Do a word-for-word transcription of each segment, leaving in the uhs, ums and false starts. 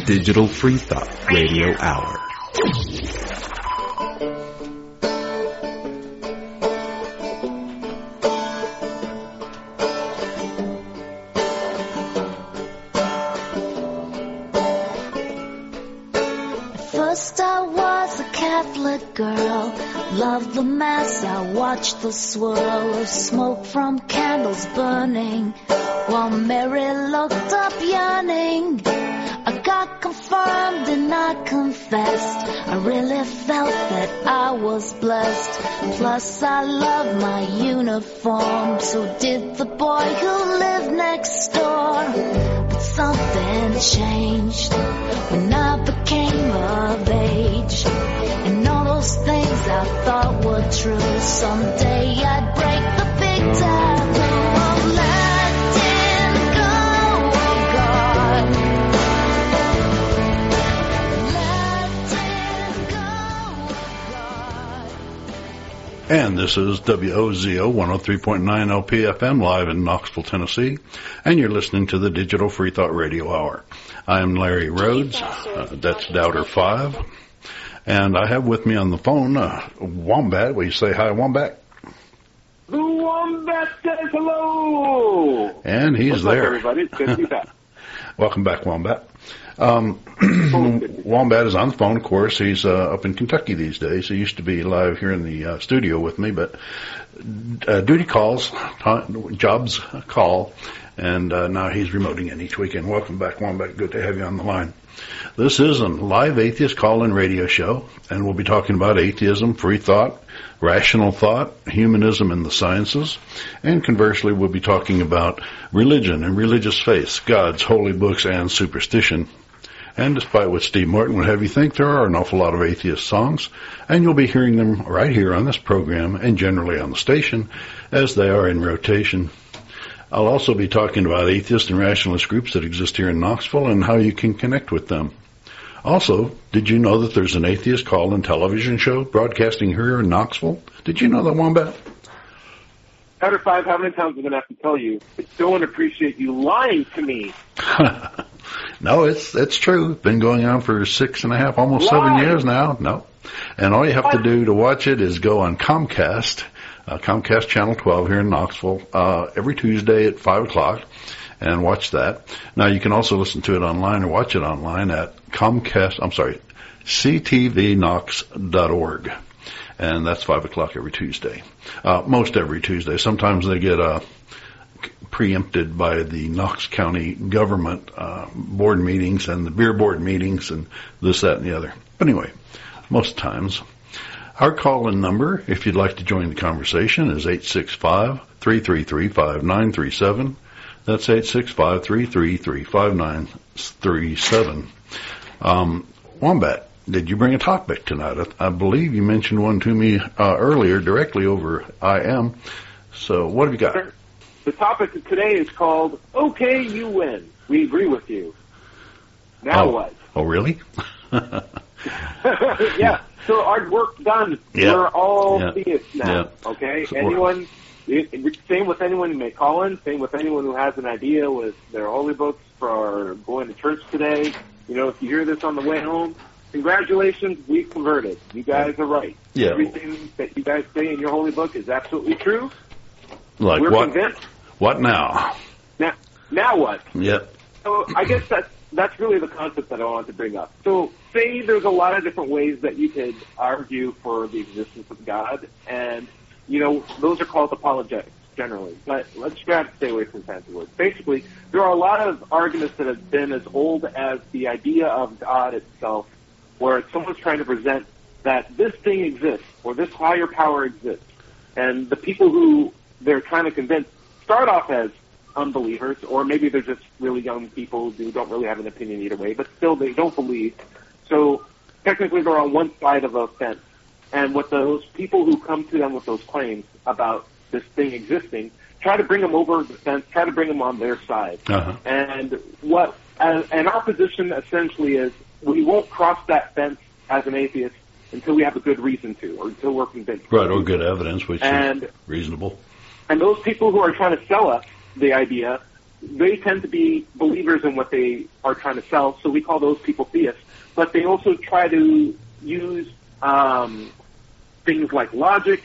Digital Free Thought Radio Hour. First I was a Catholic girl, loved the Mass, I watched the swirl of smoke from candles burning, while Mary looked up yearning. I got confirmed and I confessed, I really felt that I was blessed. Plus I loved my uniform, so did the boy who lived next door. But something changed when I became of age, and all those things I thought were true, someday I'd break the big taboo of letting go of God. Letting go of God. And this is W O Z O one oh three point nine L P F M live in Knoxville, Tennessee, and you're listening to the Digital Free Thought Radio Hour. I am Larry Rhodes, uh, that's Doubter five, and I have with me on the phone uh, Wombat. Will you say hi, Wombat? The Wombat says hello! And he's What's there. Up, everybody? It's good to be back. Welcome back, Wombat. Um, Wombat is on the phone, of course. He's uh, up in Kentucky these days. He used to be live here in the uh, studio with me, but uh, duty calls, t- jobs call, and uh, now he's remoting in each weekend. Welcome back, Wombat. Good to have you on the line. This is a live atheist call-in radio show, and we'll be talking about atheism, free thought, rational thought, humanism, and the sciences. And conversely, we'll be talking about religion and religious faiths, gods, holy books, and superstition. And despite what Steve Martin would have you think, there are an awful lot of atheist songs, and you'll be hearing them right here on this program and generally on the station as they are in rotation. I'll also be talking about atheist and rationalist groups that exist here in Knoxville and how you can connect with them. Also, did you know that there's an atheist call-in television show broadcasting here in Knoxville? Did you know that, Wombat? Doubter five, how many times am I going to have to tell you? I don't appreciate you lying to me. No, it's it's true. It's been going on for six and a half, almost Why? seven years now. No. And all you have What? to do to watch it is go on Comcast, uh, Comcast Channel twelve here in Knoxville, uh, every Tuesday at five o'clock, and watch that. Now, you can also listen to it online or watch it online at Comcast, I'm sorry, c t v knox dot org. And that's five o'clock every Tuesday. Uh, most every Tuesday. Sometimes they get uh, preempted by the Knox County government uh, board meetings and the beer board meetings and this, that, and the other. But anyway, most times. Our call-in number, if you'd like to join the conversation, is eight six five, three three three, five nine three seven. That's eight six five, three three three, five nine three seven. Um, Wombat, did you bring a topic tonight? I, I believe you mentioned one to me uh, earlier directly over I M. So what have you got? The topic of today is called, Okay, You Win. We agree with you. Now oh. what? Oh, really? Yeah. So our work done. Yeah. We're all Yeah. theists now. Yeah. Okay? So anyone, it, same with anyone who may call in, same with anyone who has an idea with their holy books for going to church today. You know, if you hear this on the way home, congratulations, we've converted. You guys are right. Yeah. Everything that you guys say in your holy book is absolutely true. Like We're what? convinced. What now? Now, now what? Yep. So I guess that's, that's really the concept that I wanted to bring up. So say there's a lot of different ways that you could argue for the existence of God, and, you know, those are called apologetics generally. But let's try to stay away from fancy words. Basically, there are a lot of arguments that have been as old as the idea of God itself, where someone's trying to present that this thing exists, or this higher power exists. And the people who they're trying to convince start off as unbelievers, or maybe they're just really young people who don't really have an opinion either way, but still they don't believe. So technically they're on one side of a fence. And what those people who come to them with those claims about this thing existing, try to bring them over the fence, try to bring them on their side. Uh-huh. And what, and, and our position essentially is we won't cross that fence as an atheist until we have a good reason to, or until we're convinced. Right, or good evidence, which and, is reasonable. And those people who are trying to sell us the idea they tend to be believers in what they are trying to sell, so we call those people theists. But they also try to use um, things like logic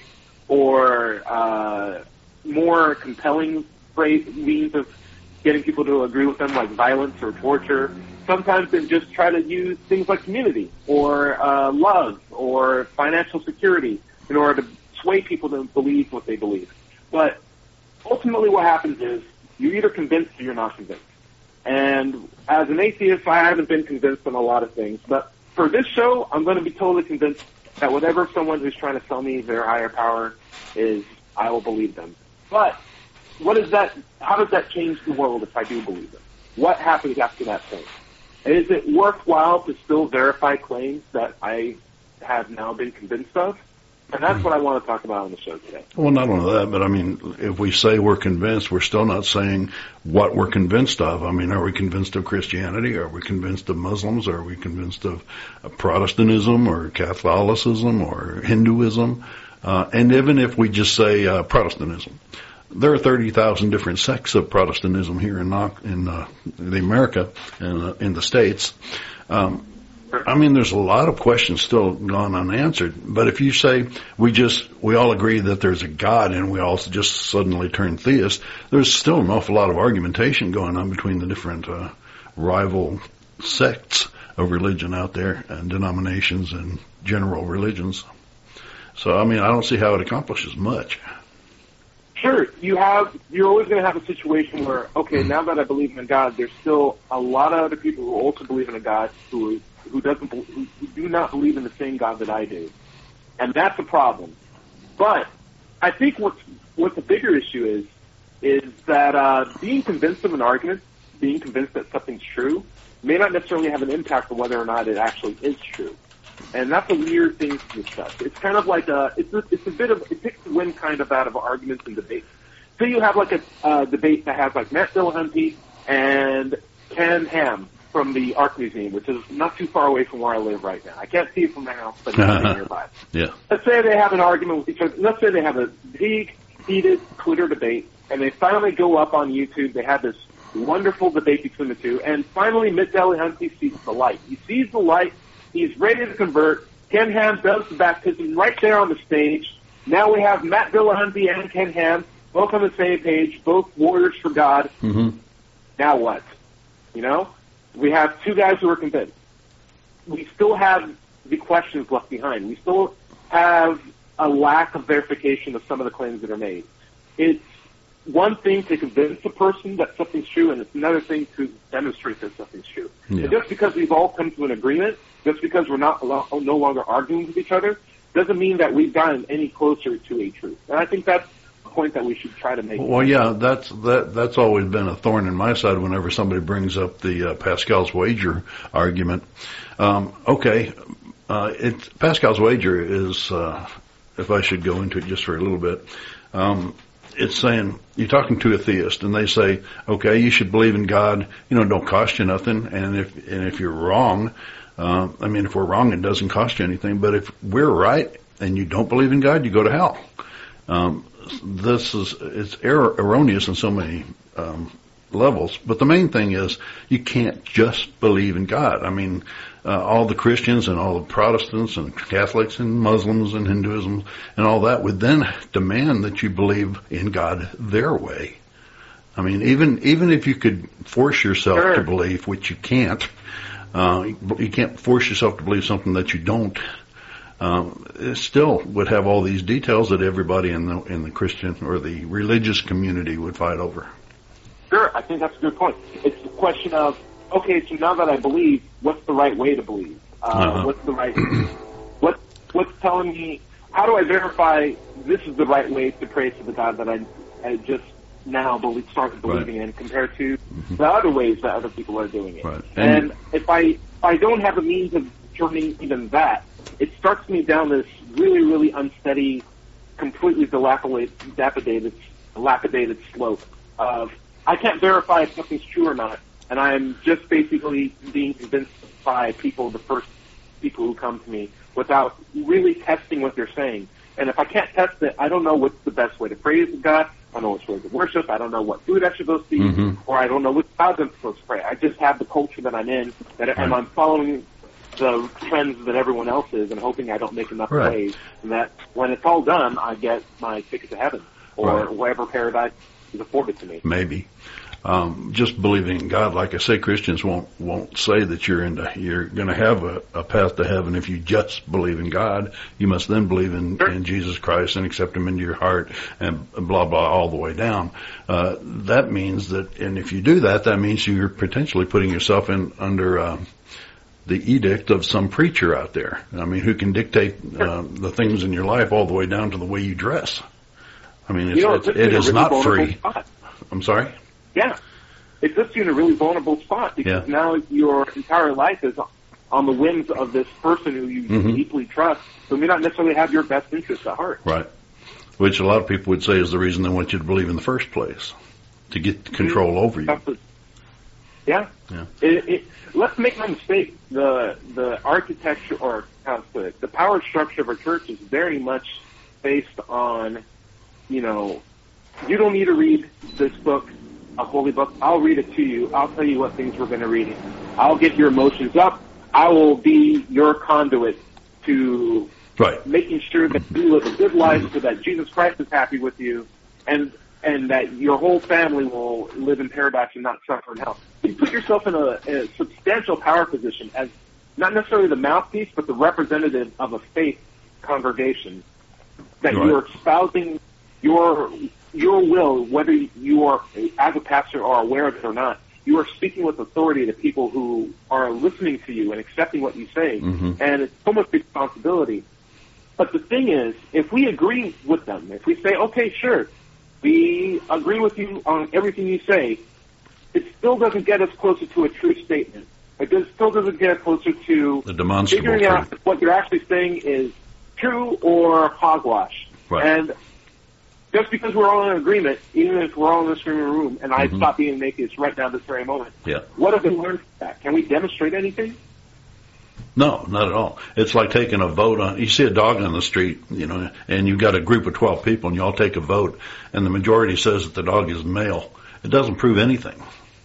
or uh, more compelling phrase, means of getting people to agree with them, like violence or torture. Sometimes they just try to use things like community or uh, love or financial security in order to sway people to believe what they believe. But ultimately what happens is you're either convinced or you're not convinced. And as an atheist, I haven't been convinced on a lot of things. But for this show, I'm going to be totally convinced that whatever someone who's trying to sell me their higher power is, I will believe them. But what is that? How does that change the world if I do believe them? What happens after that point? Is it worthwhile to still verify claims that I have now been convinced of? And that's what I want to talk about on the show today. Well, not only that, but I mean, if we say we're convinced, we're still not saying what we're convinced of. I mean, are we convinced of Christianity? Are we convinced of Muslims? Are we convinced of Protestantism or Catholicism or Hinduism? Uh, and even if we just say uh, Protestantism, there are thirty thousand different sects of Protestantism here in, in uh, the America and uh, in the States. Um, I mean, there's a lot of questions still gone unanswered. But if you say we just, we all agree that there's a God and we all just suddenly turn theists, there's still an awful lot of argumentation going on between the different uh, rival sects of religion out there and denominations and general religions. So, I mean, I don't see how it accomplishes much. Sure, you have, you're always going to have a situation where, okay, now that I believe in God, there's still a lot of other people who also believe in a God who who doesn't, who do not believe in the same God that I do. And that's a problem. But I think what's, what the bigger issue is, is that uh, being convinced of an argument, being convinced that something's true, may not necessarily have an impact on whether or not it actually is true. And that's a weird thing to discuss. It's kind of like a, it's a, it's a bit of, it takes the wind kind of out of arguments and debates. So you have like a uh, debate that has like Matt Dillahunty and Ken Ham from the Ark Museum, which is not too far away from where I live right now. I can't see it from my house, but it's nearby. Yeah. Let's say they have an argument with each other. Let's say they have a big, heated Twitter debate, and they finally go up on YouTube. They have this wonderful debate between the two, and finally Matt Dillahunty sees the light. He sees the light. He's ready to convert. Ken Ham does the baptism right there on the stage. Now we have Matt Dillahunty and Ken Ham both on the same page, both warriors for God. Mm-hmm. Now what? You know? We have two guys who are convinced. We still have the questions left behind. We still have a lack of verification of some of the claims that are made. It's one thing to convince a person that something's true, and it's another thing to demonstrate that something's true. Yeah. And just because we've all come to an agreement, just because we're not no longer arguing with each other, doesn't mean that we've gotten any closer to a truth. And I think that's a point that we should try to make. Well, yeah, that's that that's always been a thorn in my side whenever somebody brings up the uh, Pascal's wager argument. Um, okay, uh, it's, Pascal's wager is, uh, if I should go into it just for a little bit, um, it's saying you're talking to a theist, and they say, okay, you should believe in God. You know, it don't cost you nothing, and if and if you're wrong. Uh, I mean, if we're wrong, it doesn't cost you anything. But if we're right and you don't believe in God, you go to hell. Um, this is it's error, erroneous in so many um, levels. But the main thing is you can't just believe in God. I mean, uh, all the Christians and all the Protestants and Catholics and Muslims and Hinduism and all that would then demand that you believe in God their way. I mean, even even if you could force yourself sure. to believe, which you can't. Uh, you can't force yourself to believe something that you don't. Um, it still would have all these details that everybody in the in the Christian or the religious community would fight over. Sure, I think that's a good point. It's the question of, okay, so now that I believe, what's the right way to believe? Uh, uh-huh. What's the right? What what's telling me? How do I verify this is the right way to pray to the God that I, I just now believe, started believing right. in, compared to mm-hmm. the other ways that other people are doing it. Right. And, and if I if I don't have a means of determining even that, it starts me down this really, really unsteady, completely dilapidated, dilapidated, dilapidated slope of I can't verify if something's true or not, and I'm just basically being convinced by people, the first people who come to me, without really testing what they're saying. And if I can't test it, I don't know what's the best way to praise God. I don't know which way to worship. I don't know what food I should go see, Mhm. or I don't know which God I'm supposed to pray. I just have the culture that I'm in, that, and Right. I'm following the trends that everyone else is, and hoping I don't make enough Right. waves, and that when it's all done, I get my ticket to heaven, or Right. wherever paradise is afforded to me. Maybe. Um, just believing in God, like I say, Christians won't won't say that you're into you're going to have a, a path to heaven if you just believe in God. You must then believe in, Sure. in Jesus Christ and accept Him into your heart, and blah blah all the way down. Uh, that means that, and if you do that, that means you're potentially putting yourself in under uh, the edict of some preacher out there. I mean, who can dictate uh, the things in your life all the way down to the way you dress. I mean, it's, You know, it's, it's it is really not vulnerable free. spot. I'm sorry. Yeah. It puts you in a really vulnerable spot because Yeah. now your entire life is on the whims of this person who you Mhm. deeply trust, who may not necessarily have your best interests at heart. Right. Which a lot of people would say is the reason they want you to believe in the first place, to get control over you. That's the- Yeah. Yeah. It, it, let's make no mistake. The the architecture, or how to put it, the power structure of a church is very much based on, you know, you don't need to read this book, a holy book. I'll read it to you. I'll tell you what things we're going to read. I'll get your emotions up. I will be your conduit to Right. making sure that you live a good life so that Jesus Christ is happy with you, and and that your whole family will live in paradise and not suffer in hell. You put yourself in a, a substantial power position as not necessarily the mouthpiece, but the representative of a faith congregation, that Right. you're espousing your your will, whether you are, as a pastor, are aware of it or not. You are speaking with authority to people who are listening to you and accepting what you say, Mhm. and it's so much responsibility. But the thing is, if we agree with them, if we say, okay, sure, we agree with you on everything you say, it still doesn't get us closer to a true statement. It does, still doesn't get us closer to The demonstrable figuring out truth. if what you're actually saying is true or hogwash. Right. And just because we're all in agreement, even if we're all in the same room, and I Mhm. stop being an atheist right now this very moment, Yeah. what have we learned from that? Can we demonstrate anything? No, not at all. It's like taking a vote on, you see a dog on the street, you know, and you've got a group of twelve people and you all take a vote and the majority says that the dog is male. It doesn't prove anything.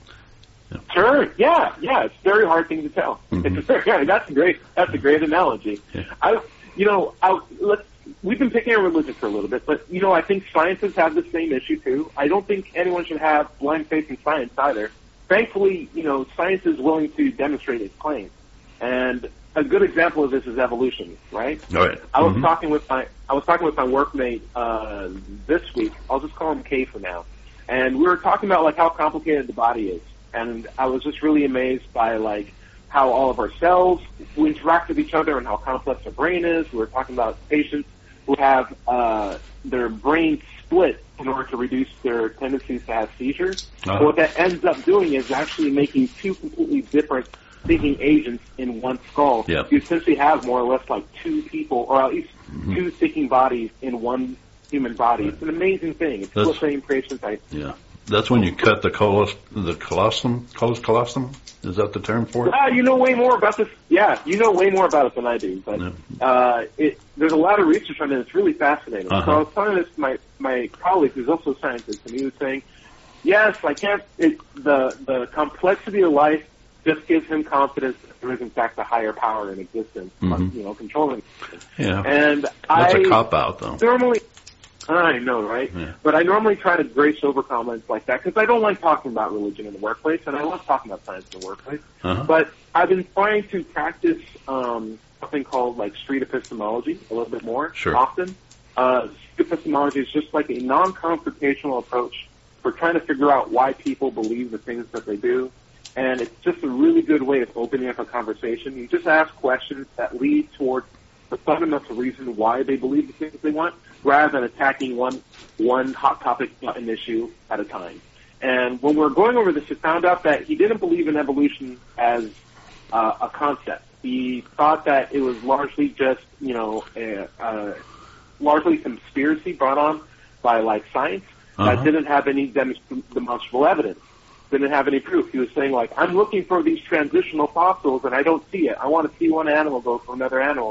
Sure. Yeah. Yeah. It's a very hard thing to tell. Mhm. It's a very, yeah, that's a great. That's a great analogy. Yeah. I, you know, I, let's. We've been picking on religion for a little bit, but you know, I think scientists have the same issue too. I don't think anyone should have blind faith in science either. Thankfully, you know, science is willing to demonstrate its claims, and a good example of this is evolution, right? All right. I was Mhm. talking with my I was talking with my workmate uh, this week. I'll just call him Kay for now, and we were talking about like how complicated the body is, and I was just really amazed by like how all of our cells interact with each other and how complex our brain is. We were talking about patients who have uh, their brain split in order to reduce their tendencies to have seizures. Uh-huh. But what that ends up doing is actually making two completely different thinking agents in one skull. Yeah. You essentially have more or less like two people, or at least Mhm. two thinking bodies in one human body. It's an amazing thing. It's That's- split brain patients. I, Yeah. That's when you cut the colos, the colostrum, colos colostrum? Is that the term for it? ah, you know way more about this. Yeah, you know way more about it than I do. But Yeah. uh, it, there's a lot of research on it. It's really fascinating. Uh-huh. So I was telling this to my my colleague, who's also a scientist, and he was saying, "Yes, I can't. It, the the complexity of life just gives him confidence that there is in fact a higher power in existence, Mhm. you know, controlling." Yeah. And That's I a cop out, though. normally, I know, right? Yeah. But I normally try to grace over comments like that because I don't like talking about religion in the workplace, and I love talking about science in the workplace. Uh-huh. But I've been trying to practice um, something called like street epistemology a little bit more Sure. often. Uh, street epistemology is just like a non-confrontational approach for trying to figure out why people believe the things that they do. And it's just a really good way of opening up a conversation. You just ask questions that lead towards the fundamental reason why they believe the things they want, rather than attacking one one hot topic button issue at a time. And when we were going over this, we found out that he didn't believe in evolution as uh, a concept. He thought that it was largely just, you know, a, a largely conspiracy brought on by like science Uh-huh. that didn't have any demonst- demonstrable evidence. Didn't have any proof. He was saying like, I'm looking for these transitional fossils and I don't see it. I want to see one animal go from another animal.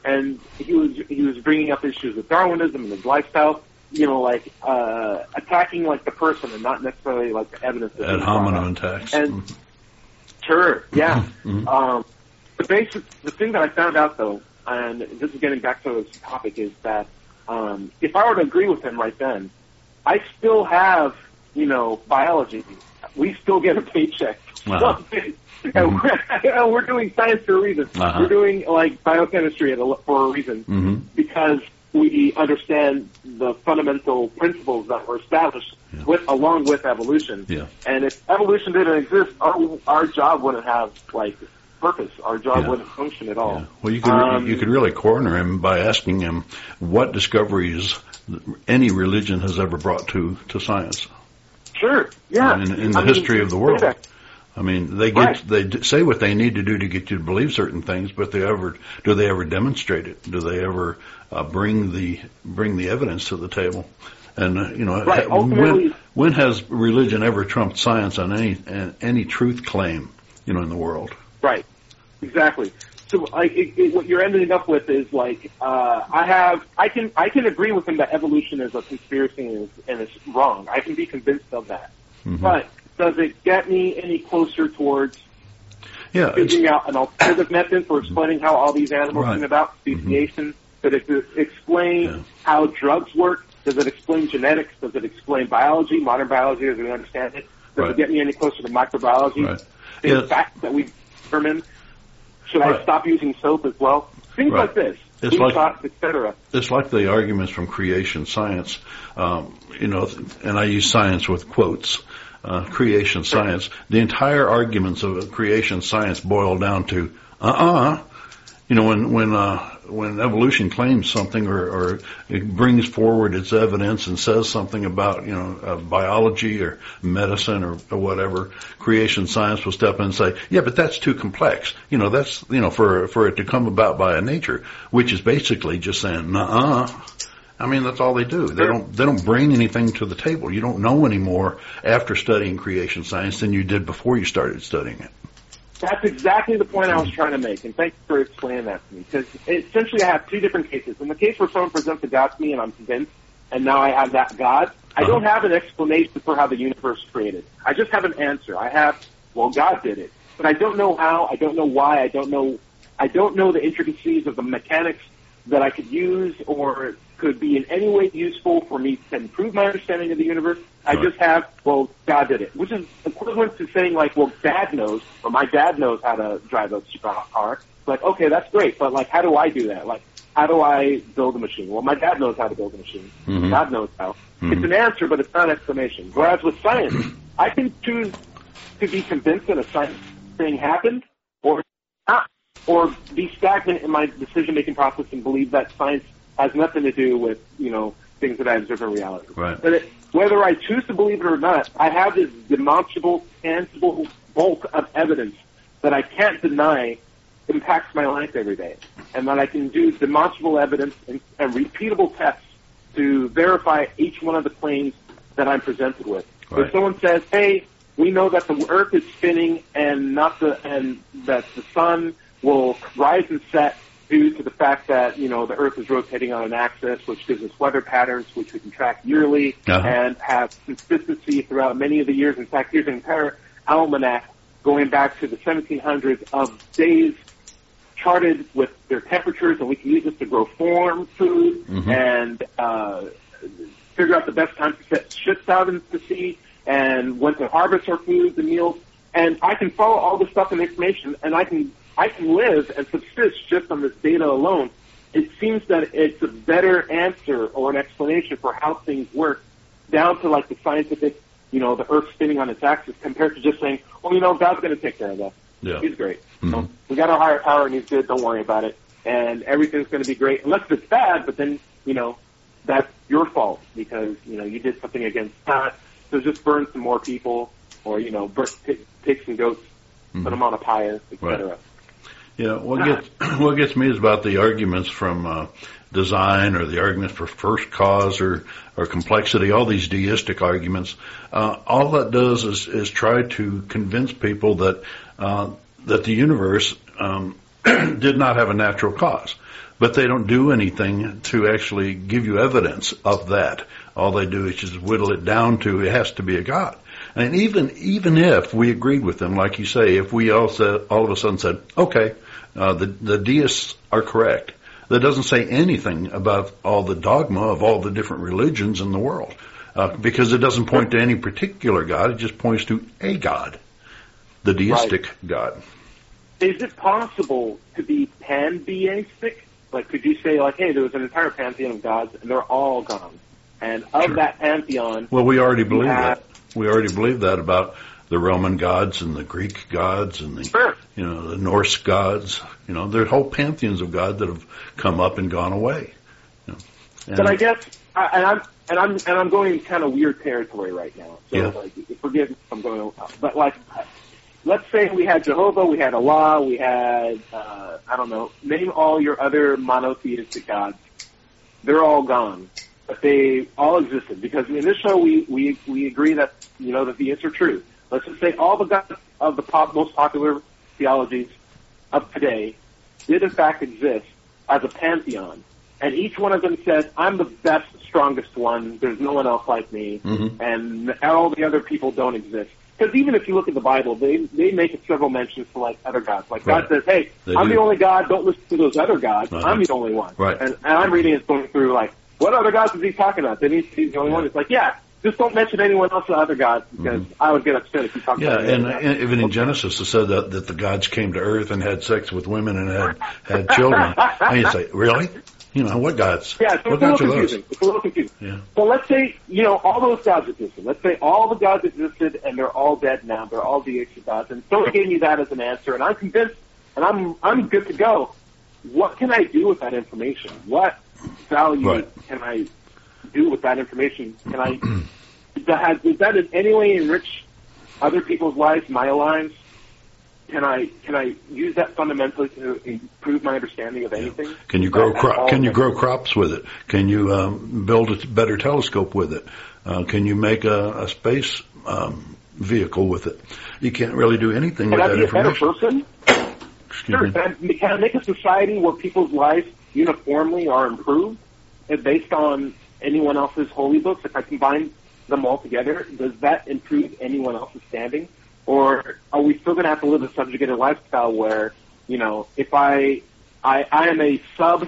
and he was he was bringing up issues with Darwinism and his lifestyle. You know, like uh, attacking like the person and not necessarily like the evidence. Ad hominem attacks. And mm-hmm. Sure, yeah. Mm-hmm. Um, the basic, the thing that I found out though, and this is getting back to this topic, is that um, if I were to agree with him right then, I still have, you know, biology. We still get a paycheck. Uh-huh. and, mm-hmm. we're, and we're doing science for a reason. Uh-huh. We're doing like biochemistry at a, for a reason mm-hmm. because we understand the fundamental principles that were established yeah. with, along with evolution. Yeah. And if evolution didn't exist, our, our job wouldn't have, like, purpose. Our job yeah. wouldn't function at all. Yeah. Well, you could, um, you could really corner him by asking him what discoveries any religion has ever brought to, to science. Sure, yeah. In, in the I history mean, of the world. that. I mean, they get right. they d- say what they need to do to get you to believe certain things, but they ever do they ever demonstrate it? Do they ever uh, bring the bring the evidence to the table? And uh, you know, right. ha- Ultimately, when when has religion ever trumped science on any any truth claim? You know, in the world. Right. Exactly. So, like, it, it, what you're ending up with is like, uh, I have, I can, I can agree with him that evolution is a conspiracy and it's, and it's wrong. I can be convinced of that. Mm-hmm. But does it get me any closer towards yeah, figuring out an alternative method for explaining how all these animals right. came about? Speciation? Mm-hmm. Does it explain yeah. how drugs work? Does it explain genetics? Does it explain biology, modern biology as we understand it? Does right. it get me any closer to microbiology? Right. Things Yeah. facts that we determine. Should right. I stop using soap as well? Things right. like this. It's like, shots, et cetera. It's like the arguments from creation science, um, you know, and I use science with quotes, uh, creation science. The entire arguments of creation science boil down to, uh-uh, you know, when, when, uh, when evolution claims something or, or it brings forward its evidence and says something about, you know, uh, biology or medicine or, or whatever, creation science will step in and say, yeah, but that's too complex. You know, that's, you know, for, for it to come about by a nature, which is basically just saying, nuh-uh. I mean, that's all they do. They don't, they don't bring anything to the table. You don't know any more after studying creation science than you did before you started studying it. That's exactly the point I was trying to make, and thank you for explaining that to me. Because essentially I have two different cases. In the case where someone presents a God to me and I'm convinced, and now I have that God, I uh-huh. don't have an explanation for how the universe was created. I just have an answer. I have, well, God did it. But I don't know how, I don't know why, I don't know, I don't know the intricacies of the mechanics that I could use or could be in any way useful for me to improve my understanding of the universe. I right. just have, well, God did it, which is equivalent to saying, like, well, Dad knows, or my dad knows how to drive a super hot car. Like, okay, that's great, but, like, how do I do that? Like, how do I build a machine? Well, my dad knows how to build a machine. Mm-hmm. God knows how. Mm-hmm. It's an answer, but it's not an explanation. Whereas with science, I can choose to be convinced that a science thing happened, or not, or be stagnant in my decision-making process and believe that science has nothing to do with, you know, things that I observe in reality. Right. But it, whether I choose to believe it or not, I have this demonstrable, tangible bulk of evidence that I can't deny impacts my life every day, and that I can do demonstrable evidence and, and repeatable tests to verify each one of the claims that I'm presented with. Right. If someone says, hey, we know that the Earth is spinning and not the and that the sun will rise and set due to the fact that, you know, the Earth is rotating on an axis, which gives us weather patterns, which we can track yearly uh-huh. and have consistency throughout many of the years. In fact, here's an entire almanac going back to the seventeen hundreds of days charted with their temperatures, and we can use this to grow farm food mm-hmm. and uh, figure out the best time to set ships out into the sea and when to harvest our foods and meals. And I can follow all this stuff and information, and I can I can live and subsist just on this data alone. It seems that it's a better answer or an explanation for how things work, down to like the scientific, you know, the Earth spinning on its axis, compared to just saying, well, you know, God's going to take care of that. Yeah. He's great. Mm-hmm. So we got our higher power, and he's good. Don't worry about it. And everything's going to be great, unless it's bad. But then, you know, that's your fault because you know you did something against that. So just burn some more people, or you know, burn, pick, pigs and goats, mm-hmm. put them on a pyre, et cetera. Right. Yeah, what gets what gets me is about the arguments from uh, design, or the arguments for first cause, or or complexity. All these deistic arguments. Uh, all that does is is try to convince people that uh, that the universe um, did not have a natural cause. But they don't do anything to actually give you evidence of that. All they do is just whittle it down to it has to be a God. And even even if we agreed with them, like you say, if we all said, all of a sudden said, okay, uh, the the deists are correct, that doesn't say anything about all the dogma of all the different religions in the world, uh, because it doesn't point to any particular God. It just points to a God, the deistic right. God. Is it possible to be pantheistic? Like, could you say, like, hey, there was an entire pantheon of gods, and they're all gone, and of Sure. that pantheon, well, we already believe have, that. We already believe that about the Roman gods and the Greek gods and the, sure. you know, the Norse gods. You know, there are whole pantheons of God that have come up and gone away. You know. And But I guess, I, and I'm and I'm and I'm going in kind of weird territory right now. So, Yeah. like, forgive me if I'm going, but like, let's say we had Jehovah, we had Allah, we had uh, I don't know, name all your other monotheistic gods. They're all gone, but they all existed because in this show we we we agree that you know the theists are true. Let's just say all the gods of the pop, most popular theologies of today did in fact exist as a pantheon. And each one of them says, I'm the best, strongest one. There's no one else like me. Mhm. And all the other people don't exist. Because even if you look at the Bible, they they make several mentions to, like, other gods. Like, Right. God says, hey, They I'm do. the only God. Don't listen to those other gods. Uh-huh. I'm the only one. Right. And, and I'm reading it going through, like, what other gods is he talking about? Did he he's the only Yeah. one? It's like, yeah, just don't mention anyone else or other gods because I would get upset if you talk Yeah, about and, anyone else. and even in Genesis it said that, that the gods came to earth and had sex with women and had had children. And you say, really? You know, what gods? Yeah, so what it's a little gods are those? confusing. It's a little confusing. Yeah. So let's say, you know, all those gods existed. Let's say all the gods existed and they're all dead now. They're all deistic gods. And someone gave me that as an answer, and I'm convinced, and I'm I'm good to go. What can I do with that information? What value Right. can I do with that information? Can I, does that, does that in any way enrich other people's lives, my lives? Can I can I use that fundamentally to improve my understanding of anything? Can you grow That- cro- all Can you that- grow crops with it? Can you um, build a better telescope with it? Uh, can you make a, a space um, vehicle with it? You can't really do anything Can with I that be a better information. person? Excuse Sure. me. Can I, can I make a society where people's lives uniformly are improved and based on anyone else's holy books? If I combine them all together, does that improve anyone else's standing? Or are we still going to have to live a subjugated lifestyle where, you know, if I, I, I am a sub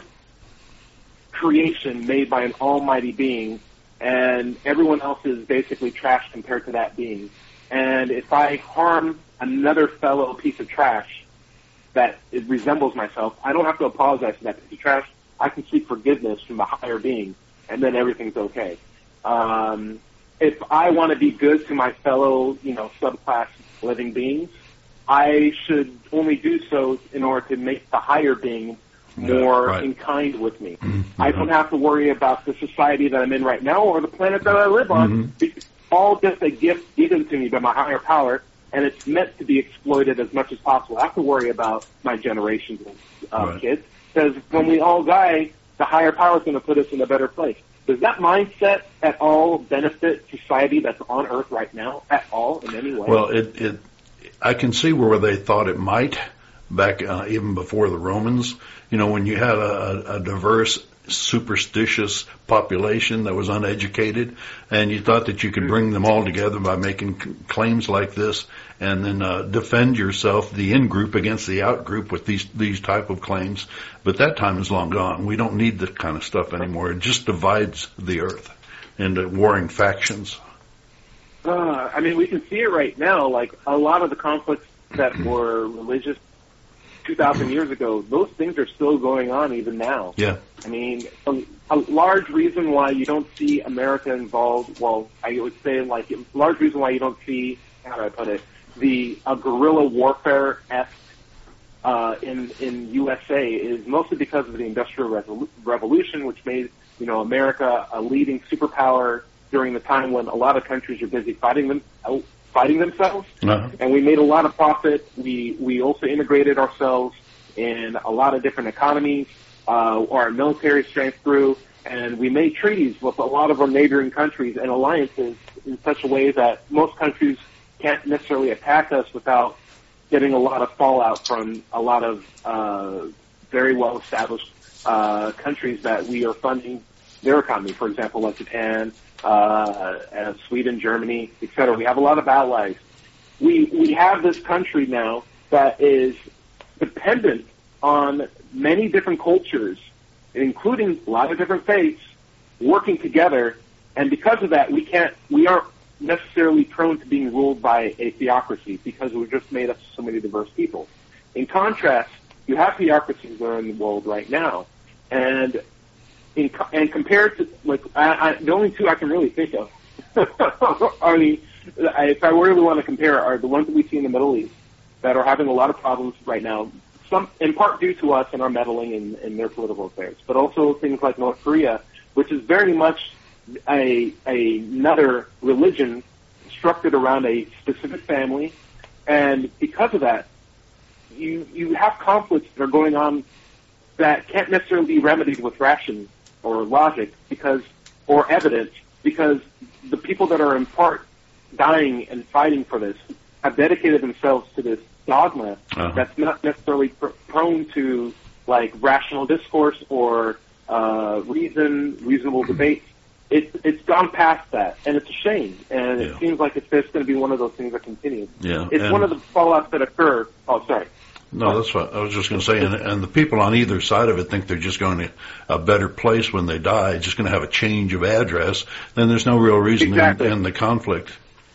creation made by an almighty being and everyone else is basically trash compared to that being. And if I harm another fellow piece of trash that it resembles myself, I don't have to apologize for that piece of trash. I can seek forgiveness from the higher being, and then everything's okay. Um, if I want to be good to my fellow, you know, subclass living beings, I should only do so in order to make the higher being more Yeah, right. in kind with me. Mm-hmm. I don't have to worry about the society that I'm in right now or the planet that I live on. Mm-hmm. It's all just a gift given to me by my higher power, and it's meant to be exploited as much as possible. I have to worry about my generations of uh, Right. kids, because when we all die, the higher power is going to put us in a better place. Does that mindset at all benefit society that's on Earth right now at all in any way? Well, it, it, I can see where they thought it might back uh, even before the Romans. You know, when you had a, a diverse, superstitious population that was uneducated, and you thought that you could bring them all together by making c- claims like this, and then uh, defend yourself, the in-group against the out-group with these these type of claims. But that time is long gone. We don't need that kind of stuff anymore. It just divides the earth into warring factions. Uh, I mean, we can see it right now. Like, a lot of the conflicts that were religious two thousand years ago, those things are still going on even now. Yeah. I mean, a, a large reason why you don't see America involved, well, I would say, like, a large reason why you don't see, how do I put it, the uh, guerrilla warfare-esque uh, in, in U S A is mostly because of the Industrial Revol- Revolution, which made, you know, America a leading superpower during the time when a lot of countries are busy fighting them, out, fighting themselves. Uh-huh. And we made a lot of profit. We we also integrated ourselves in a lot of different economies. Uh, our military strength grew, and we made treaties with a lot of our neighboring countries and alliances in such a way that most countries can't necessarily attack us without getting a lot of fallout from a lot of uh, very well-established uh, countries that we are funding their economy. For example, like Japan, uh, and Sweden, Germany, et cetera. We have a lot of allies. We we have this country now that is dependent on many different cultures, including a lot of different faiths, working together. And because of that, we can't, we aren't necessarily prone to being ruled by a theocracy because we're just made up of so many diverse people. In contrast, you have theocracies that are in the world right now, and in, and compared to, like, I, I, the only two I can really think of, I mean, if I really want to compare, are the ones that we see in the Middle East that are having a lot of problems right now, some in part due to us and our meddling in, in their political affairs, but also things like North Korea, which is very much a, a another religion structured around a specific family, and because of that, you you have conflicts that are going on that can't necessarily be remedied with ration or logic because or evidence because the people that are in part dying and fighting for this have dedicated themselves to this dogma uh-huh. that's not necessarily pr- prone to like rational discourse or uh, reason, reasonable debate. It, it's gone past that, and it's a shame. And yeah. it seems like it's just going to be one of those things that continues. Yeah, it's one of the fallouts that occur. Oh, sorry. No, that's what I was just going to say. And, and the people on either side of it think they're just going to a better place when they die, just going to have a change of address. Then there's no real reason exactly. in, in the conflict.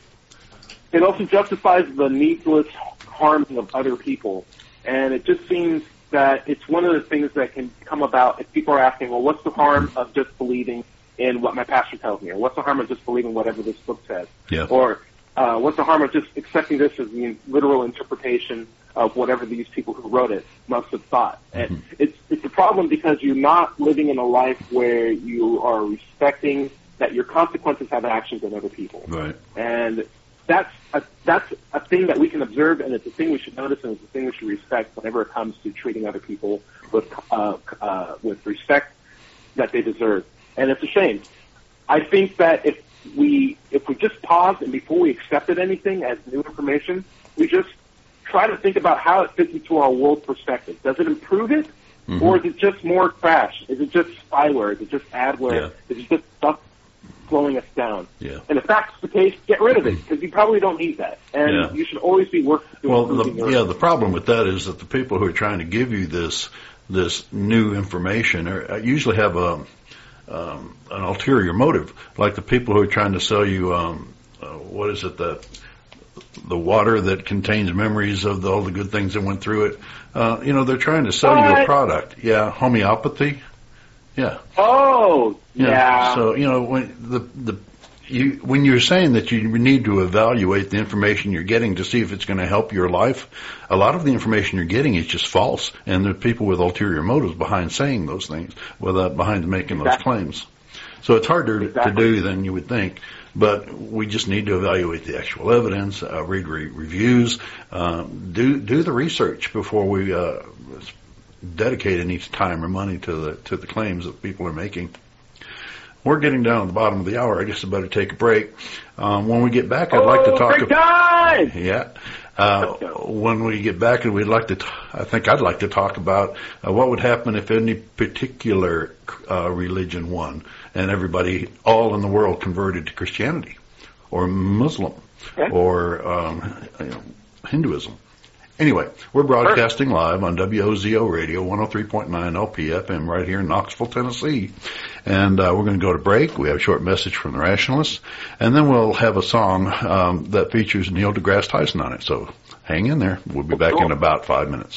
It also justifies the needless harming of other people. And it just seems that it's one of the things that can come about if people are asking, well, what's the harm of just believing in what my pastor tells me? Or what's the harm of just believing whatever this book says? Yeah. Or uh, what's the harm of just accepting this as the literal interpretation of whatever these people who wrote it must have thought? Mm-hmm. And it's, it's a problem because you're not living in a life where you are respecting that your consequences have actions on other people. Right. And that's a, that's a thing that we can observe, and it's a thing we should notice, and it's a thing we should respect whenever it comes to treating other people with uh, uh, with respect that they deserve. And it's a shame. I think that if we if we just pause and before we accepted anything as new information, we just try to think about how it fits into our world perspective. Does it improve it, mm-hmm. or is it just more trash? Is it just spyware? Is it just adware? Yeah. Is it just stuff slowing us down? Yeah. And if that's the case, get rid of it, because you probably don't need that. And yeah. you should always be working to Well, the, your yeah, the problem with that is that the people who are trying to give you this this new information are, usually have a um, an ulterior motive, like the people who are trying to sell you, um, uh, what is it, that the water that contains memories of the, all the good things that went through it. Uh, you know, they're trying to sell what? you a product. Yeah, homeopathy. Yeah. Oh, yeah. yeah. So, you know, when the the you when you're saying that you need to evaluate the information you're getting to see if it's going to help your life, a lot of the information you're getting is just false, and there are people with ulterior motives behind saying those things, without behind making exactly. those claims. So it's harder exactly. to do than you would think. But we just need to evaluate the actual evidence, uh, read re- reviews, um, do do the research before we uh, dedicate any time or money to the to the claims that people are making. We're getting down at the bottom of the hour. I guess I better take a break. Um, when we get back, I'd oh, like to talk. Break time! Yeah. Uh, when we get back, and we'd like to, t- I think I'd like to talk about uh, what would happen if any particular uh, religion won, and everybody, all in the world, converted to Christianity, or Muslim, okay. or um, you know, Hinduism. Anyway, we're broadcasting live on W O Z O Radio, one oh three point nine L P F M, right here in Knoxville, Tennessee. And uh, we're going to go to break. We have a short message from the Rationalists, and then we'll have a song um, that features Neil deGrasse Tyson on it. So hang in there. We'll be back in about five minutes.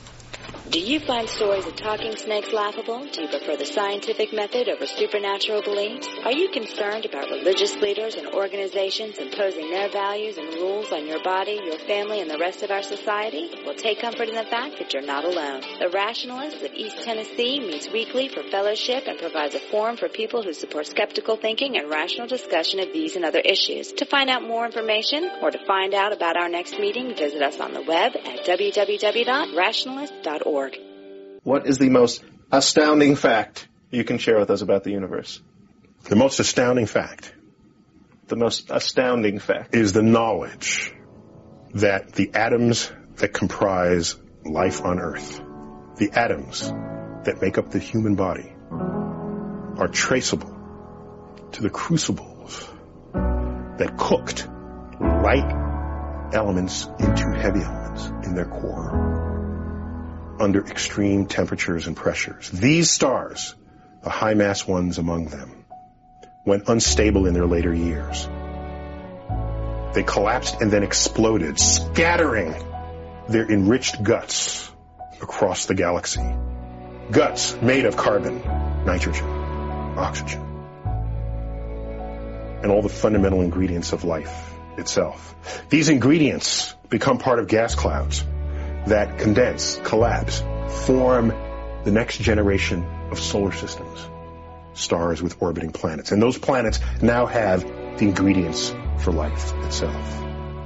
Do you find stories of talking snakes laughable? Do you prefer the scientific method over supernatural beliefs? Are you concerned about religious leaders and organizations imposing their values and rules on your body, your family, and the rest of our society? Well, take comfort in the fact that you're not alone. The Rationalists of East Tennessee meets weekly for fellowship and provides a forum for people who support skeptical thinking and rational discussion of these and other issues. To find out more information or to find out about our next meeting, visit us on the web at w w w dot rationalist dot org. What is the most astounding fact you can share with us about the universe? The most astounding fact. The most astounding fact. Is the knowledge that the atoms that comprise life on Earth, the atoms that make up the human body, are traceable to the crucibles that cooked light elements into heavy elements in their core under extreme temperatures and pressures. These stars, the high-mass ones among them, went unstable in their later years. They collapsed and then exploded, scattering their enriched guts across the galaxy. Guts made of carbon, nitrogen, oxygen, and all the fundamental ingredients of life itself. These ingredients become part of gas clouds that condense, collapse, form the next generation of solar systems, stars with orbiting planets. And those planets now have the ingredients for life itself.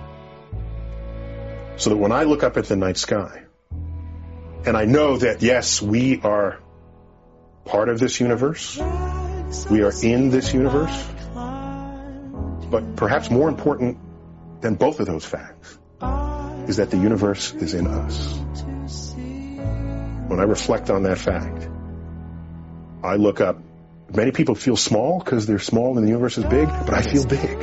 So that when I look up at the night sky, and I know that, yes, we are part of this universe, we are in this universe, but perhaps more important than both of those facts is that the universe is in us. When I reflect on that fact, I look up. Many people feel small because they're small and the universe is big, but I feel big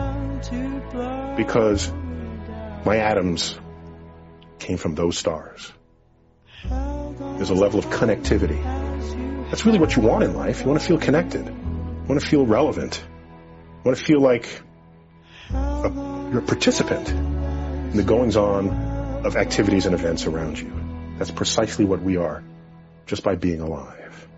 because my atoms came from those stars. There's a level of connectivity. That's really what you want in life. You want to feel connected. You want to feel relevant. You want to feel like a, you're a participant in the goings-on of activities and events around you. That's precisely what we are, just by being alive.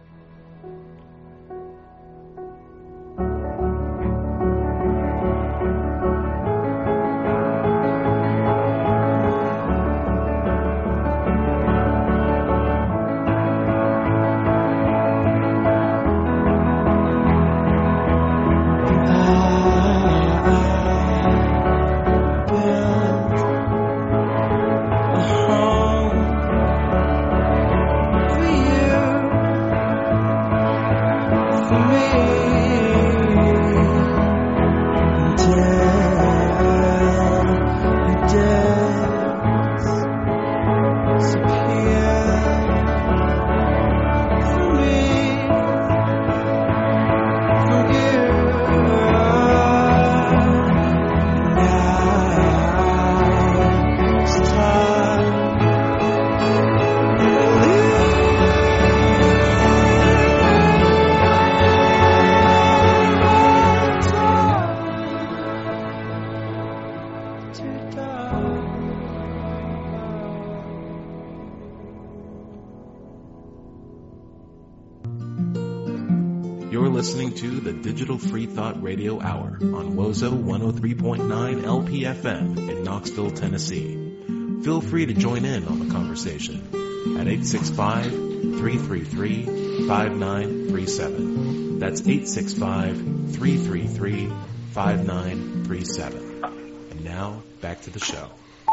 Listening to the Digital Free Thought Radio Hour on Wozo one oh three point nine L P F M in Knoxville, Tennessee. Feel free to join in on the conversation at eight six five, three three three, five nine three seven. That's eight six five, three three three, five nine three seven. And now, back to the show.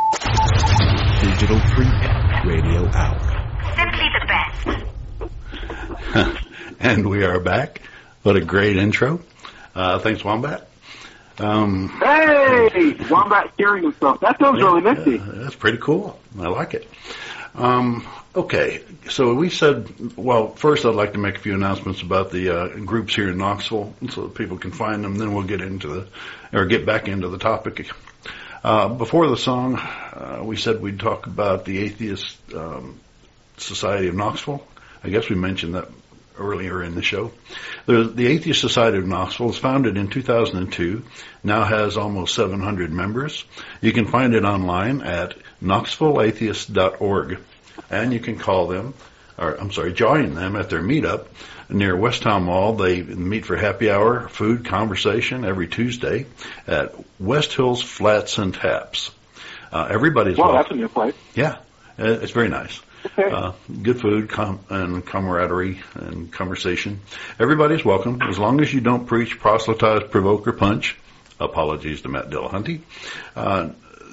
Digital Free Thought Radio Hour. Simply the best. And we are back. What a great intro. Uh, thanks, Wombat. Um, hey! Wombat hearing himself. That sounds yeah, really nifty. Uh, that's pretty cool. I like it. Um, okay, so we said, well, first I'd like to make a few announcements about the uh, groups here in Knoxville so that people can find them. Then we'll get into the, or get back into the topic. Uh, before the song, uh, we said we'd talk about the Atheist um, Society of Knoxville. I guess we mentioned that earlier in the show. The, the Atheist Society of Knoxville was founded in two thousand two, now has almost seven hundred members. You can find it online at knoxville atheist dot org, and you can call them, or I'm sorry, join them at their meetup near Westtown Mall. They meet for happy hour, food, conversation every Tuesday at West Hills Flats and Taps. Uh, everybody's Wow, welcome. that's a new place. Yeah, it's very nice. Uh, good food com- and camaraderie and conversation. Everybody's welcome, as long as you don't preach, proselytize, provoke, or punch. Apologies to Matt Dillahunty. Uh,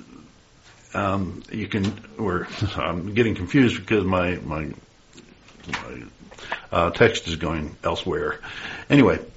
um, you can, or I'm getting confused because my, my, my uh, text is going elsewhere. Anyway,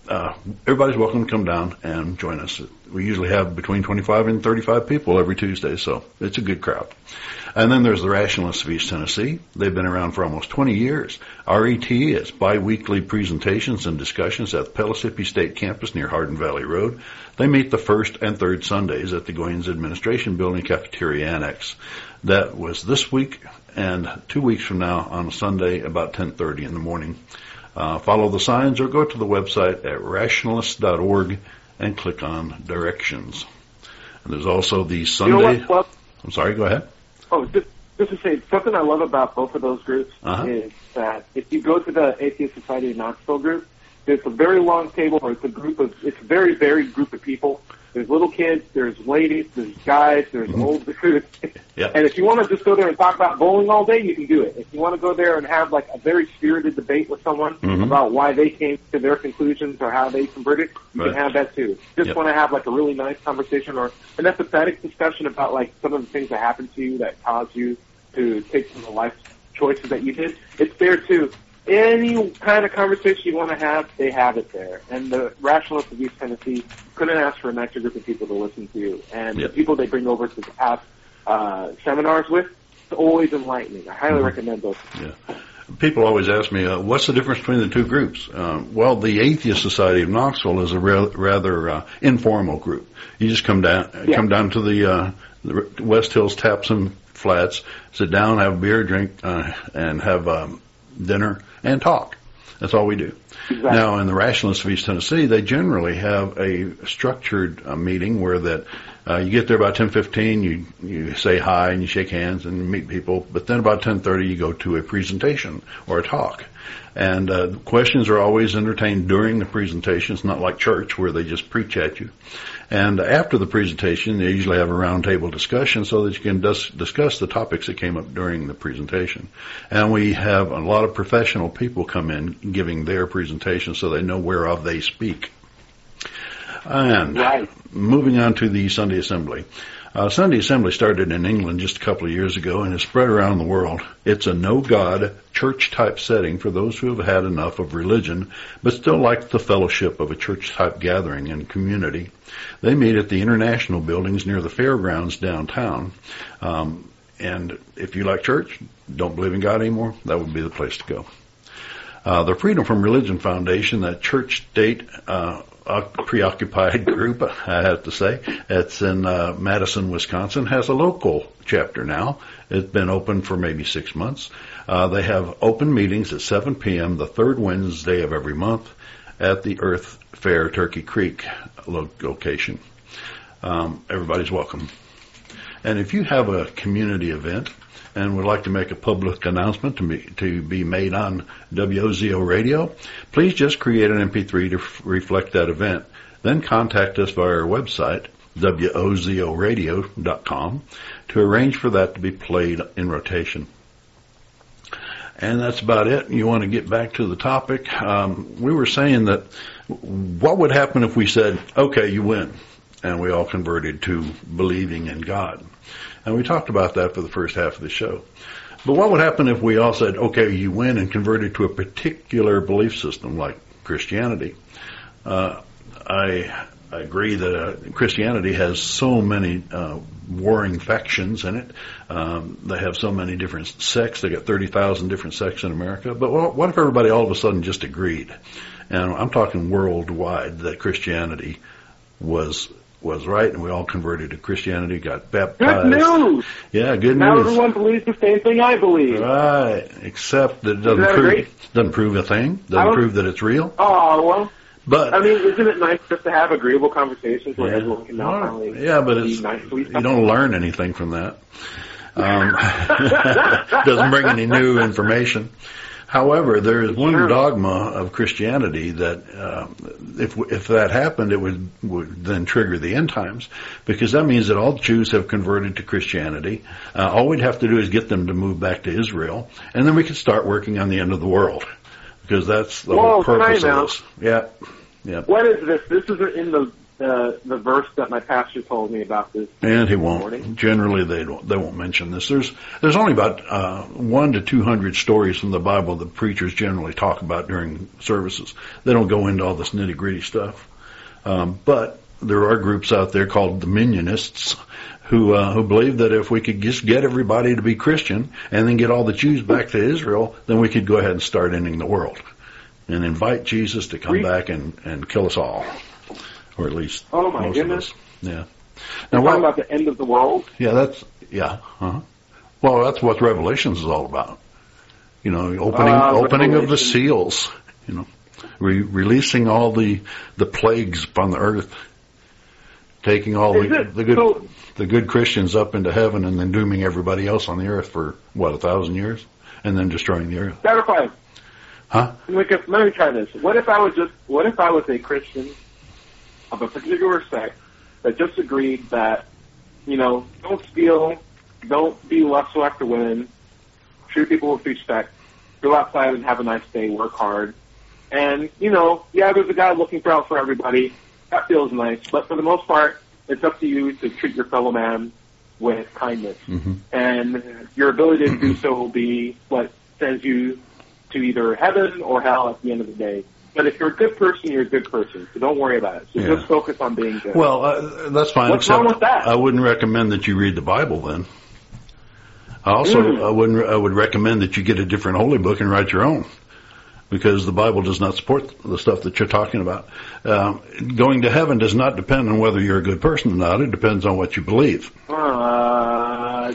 uh, everybody's welcome to come down and join us. We usually have between twenty-five and thirty-five people every Tuesday, so it's a good crowd. And then there's the Rationalists of East Tennessee. They've been around for almost twenty years. R E T is bi-weekly presentations and discussions at the Pellissippi State Campus near Hardin Valley Road. They meet the first and third Sundays at the Goins Administration Building Cafeteria Annex. That was this week and two weeks from now on a Sunday about ten thirty in the morning. Uh, follow the signs or go to the website at rationalists dot org and click on directions. And there's also the Sunday... You know what, Bob? I'm sorry, go ahead. Oh, just, just to say, something I love about both of those groups Uh-huh. is that if you go to the Atheist Society of Knoxville group, there's a very long table where it's a group of, it's a very varied group of people. There's little kids, there's ladies, there's guys, there's Mm-hmm. old dudes. Yep. And if you want to just go there and talk about bowling all day, you can do it. If you want to go there and have like a very spirited debate with someone Mhm. about why they came to their conclusions or how they converted, you Right. can have that too. Just Yep. want to have like a really nice conversation or an empathetic discussion about like some of the things that happened to you that caused you to take some of the life choices that you did. It's there too. Any kind of conversation you want to have, they have it there. And the Rationalists of East Tennessee couldn't ask for a nicer group of people to listen to. And Yep. the people they bring over to have uh, seminars with, it's always enlightening. I highly Mm-hmm. recommend those. Yeah. People always ask me, uh, what's the difference between the two groups? Um, well, the Atheist Society of Knoxville is a re- rather uh, informal group. You just come down, Yeah. come down to the, uh, the West Hills Taps and Flats, sit down, have a beer, drink, uh, and have um, dinner and talk. That's all we do. Exactly. Now, in the Rationalists of East Tennessee, they generally have a structured uh, meeting where that uh, you get there about ten fifteen, you you say hi and you shake hands and meet people, but then about ten thirty you go to a presentation or a talk. And uh, questions are always entertained during the presentation. It's not like church where they just preach at you. And after the presentation, they usually have a roundtable discussion so that you can dis- discuss the topics that came up during the presentation. And we have a lot of professional people come in giving their presentation so they know whereof they speak. And Right. moving on to the Sunday Assembly. Uh, Sunday Assembly started in England just a couple of years ago and has spread around the world. It's a no-God, church-type setting for those who have had enough of religion, but still like the fellowship of a church-type gathering and community. They meet at the International Buildings near the fairgrounds downtown. Um, and if you like church, don't believe in God anymore, that would be the place to go. Uh, the Freedom from Religion Foundation, that church-state uh, uh, preoccupied group, I have to say, it's in uh, Madison, Wisconsin, has a local chapter now. It's been open for maybe six months. Uh, they have open meetings at seven p.m. the third Wednesday of every month at the Earth Fair Turkey Creek lo- location. Um, everybody's welcome. And if you have a community event and would like to make a public announcement to be, to be made on W O Z O Radio, please just create an M P three to f- reflect that event. Then contact us via our website, W O Z O radio dot com, to arrange for that to be played in rotation. And that's about it. You want to get back to the topic. Um, we were saying that what would happen if we said, okay, you win, and we all converted to believing in God. And we talked about that for the first half of the show. But what would happen if we all said, okay, you win and converted to a particular belief system like Christianity? Uh, I, I agree that uh, Christianity has so many uh, warring factions in it. Um, they have so many different sects. They got thirty thousand different sects in America. But what, what if everybody all of a sudden just agreed? And I'm talking worldwide that Christianity was was right, and we all converted to Christianity, got baptized. Good news! Yeah, good Now news. everyone believes the same thing I believe. Right, except that it doesn't Isn't that prove great? doesn't prove a thing. I Doesn't don't- prove that it's real. Oh, well, But I mean, isn't it nice just to have agreeable conversations where yeah, everyone can now Well, finally yeah, but be it's nice to each you other? don't learn anything from that. Um, doesn't bring any new information. However, there is one Sure. dogma of Christianity that uh, if if that happened, it would would then trigger the end times, because that means that all Jews have converted to Christianity. Uh, all we'd have to do is get them to move back to Israel, and then we could start working on the end of the world, because that's the Whoa, whole purpose time of out. this. Yeah, yeah. What is this? This isn't in the the the verse that my pastor told me about this. And he won't. Morning. Generally, they don't. They won't mention this. There's there's only about uh, one to two hundred stories from the Bible that preachers generally talk about during services. They don't go into all this nitty gritty stuff. Um, but there are groups out there called Dominionists who uh, who believe that if we could just get everybody to be Christian and then get all the Jews back to Israel, then we could go ahead and start ending the world and invite Jesus to come Really? back and, and kill us all. Or at least Oh, my most goodness. of us. Yeah. You're Now, talking what, about the end of the world? yeah, that's yeah. Uh-huh. Well, that's what Revelations is all about. You know, opening Uh, opening of the Revelation. seals. You know, re- releasing all the the plagues upon the earth, taking all Is the, it? the good So- the good Christians up into heaven, and then dooming everybody else on the earth for what a thousand years, and then destroying the earth. Clarify. Huh? Let me, let me try this. What if I was just? What if I was a Christian of a particular sect that just agreed that, you know, don't steal, don't be lustful after women, treat people with respect, go outside and have a nice day, work hard, and you know, yeah, there's a guy looking for out for everybody. That feels nice, but for the most part, it's up to you to treat your fellow man with kindness, Mm-hmm. and your ability to do so will be what sends you to either heaven or hell at the end of the day. But if you're a good person, you're a good person, so don't worry about it. So Yeah. just focus on being good. Well, uh, that's fine. What's except wrong with that? I wouldn't recommend that you read the Bible then. I also Mm. I wouldn't. I would recommend that you get a different holy book and write your own, because the Bible does not support the stuff that you're talking about. Um, going to heaven does not depend on whether you're a good person or not. It depends on what you believe. Uh,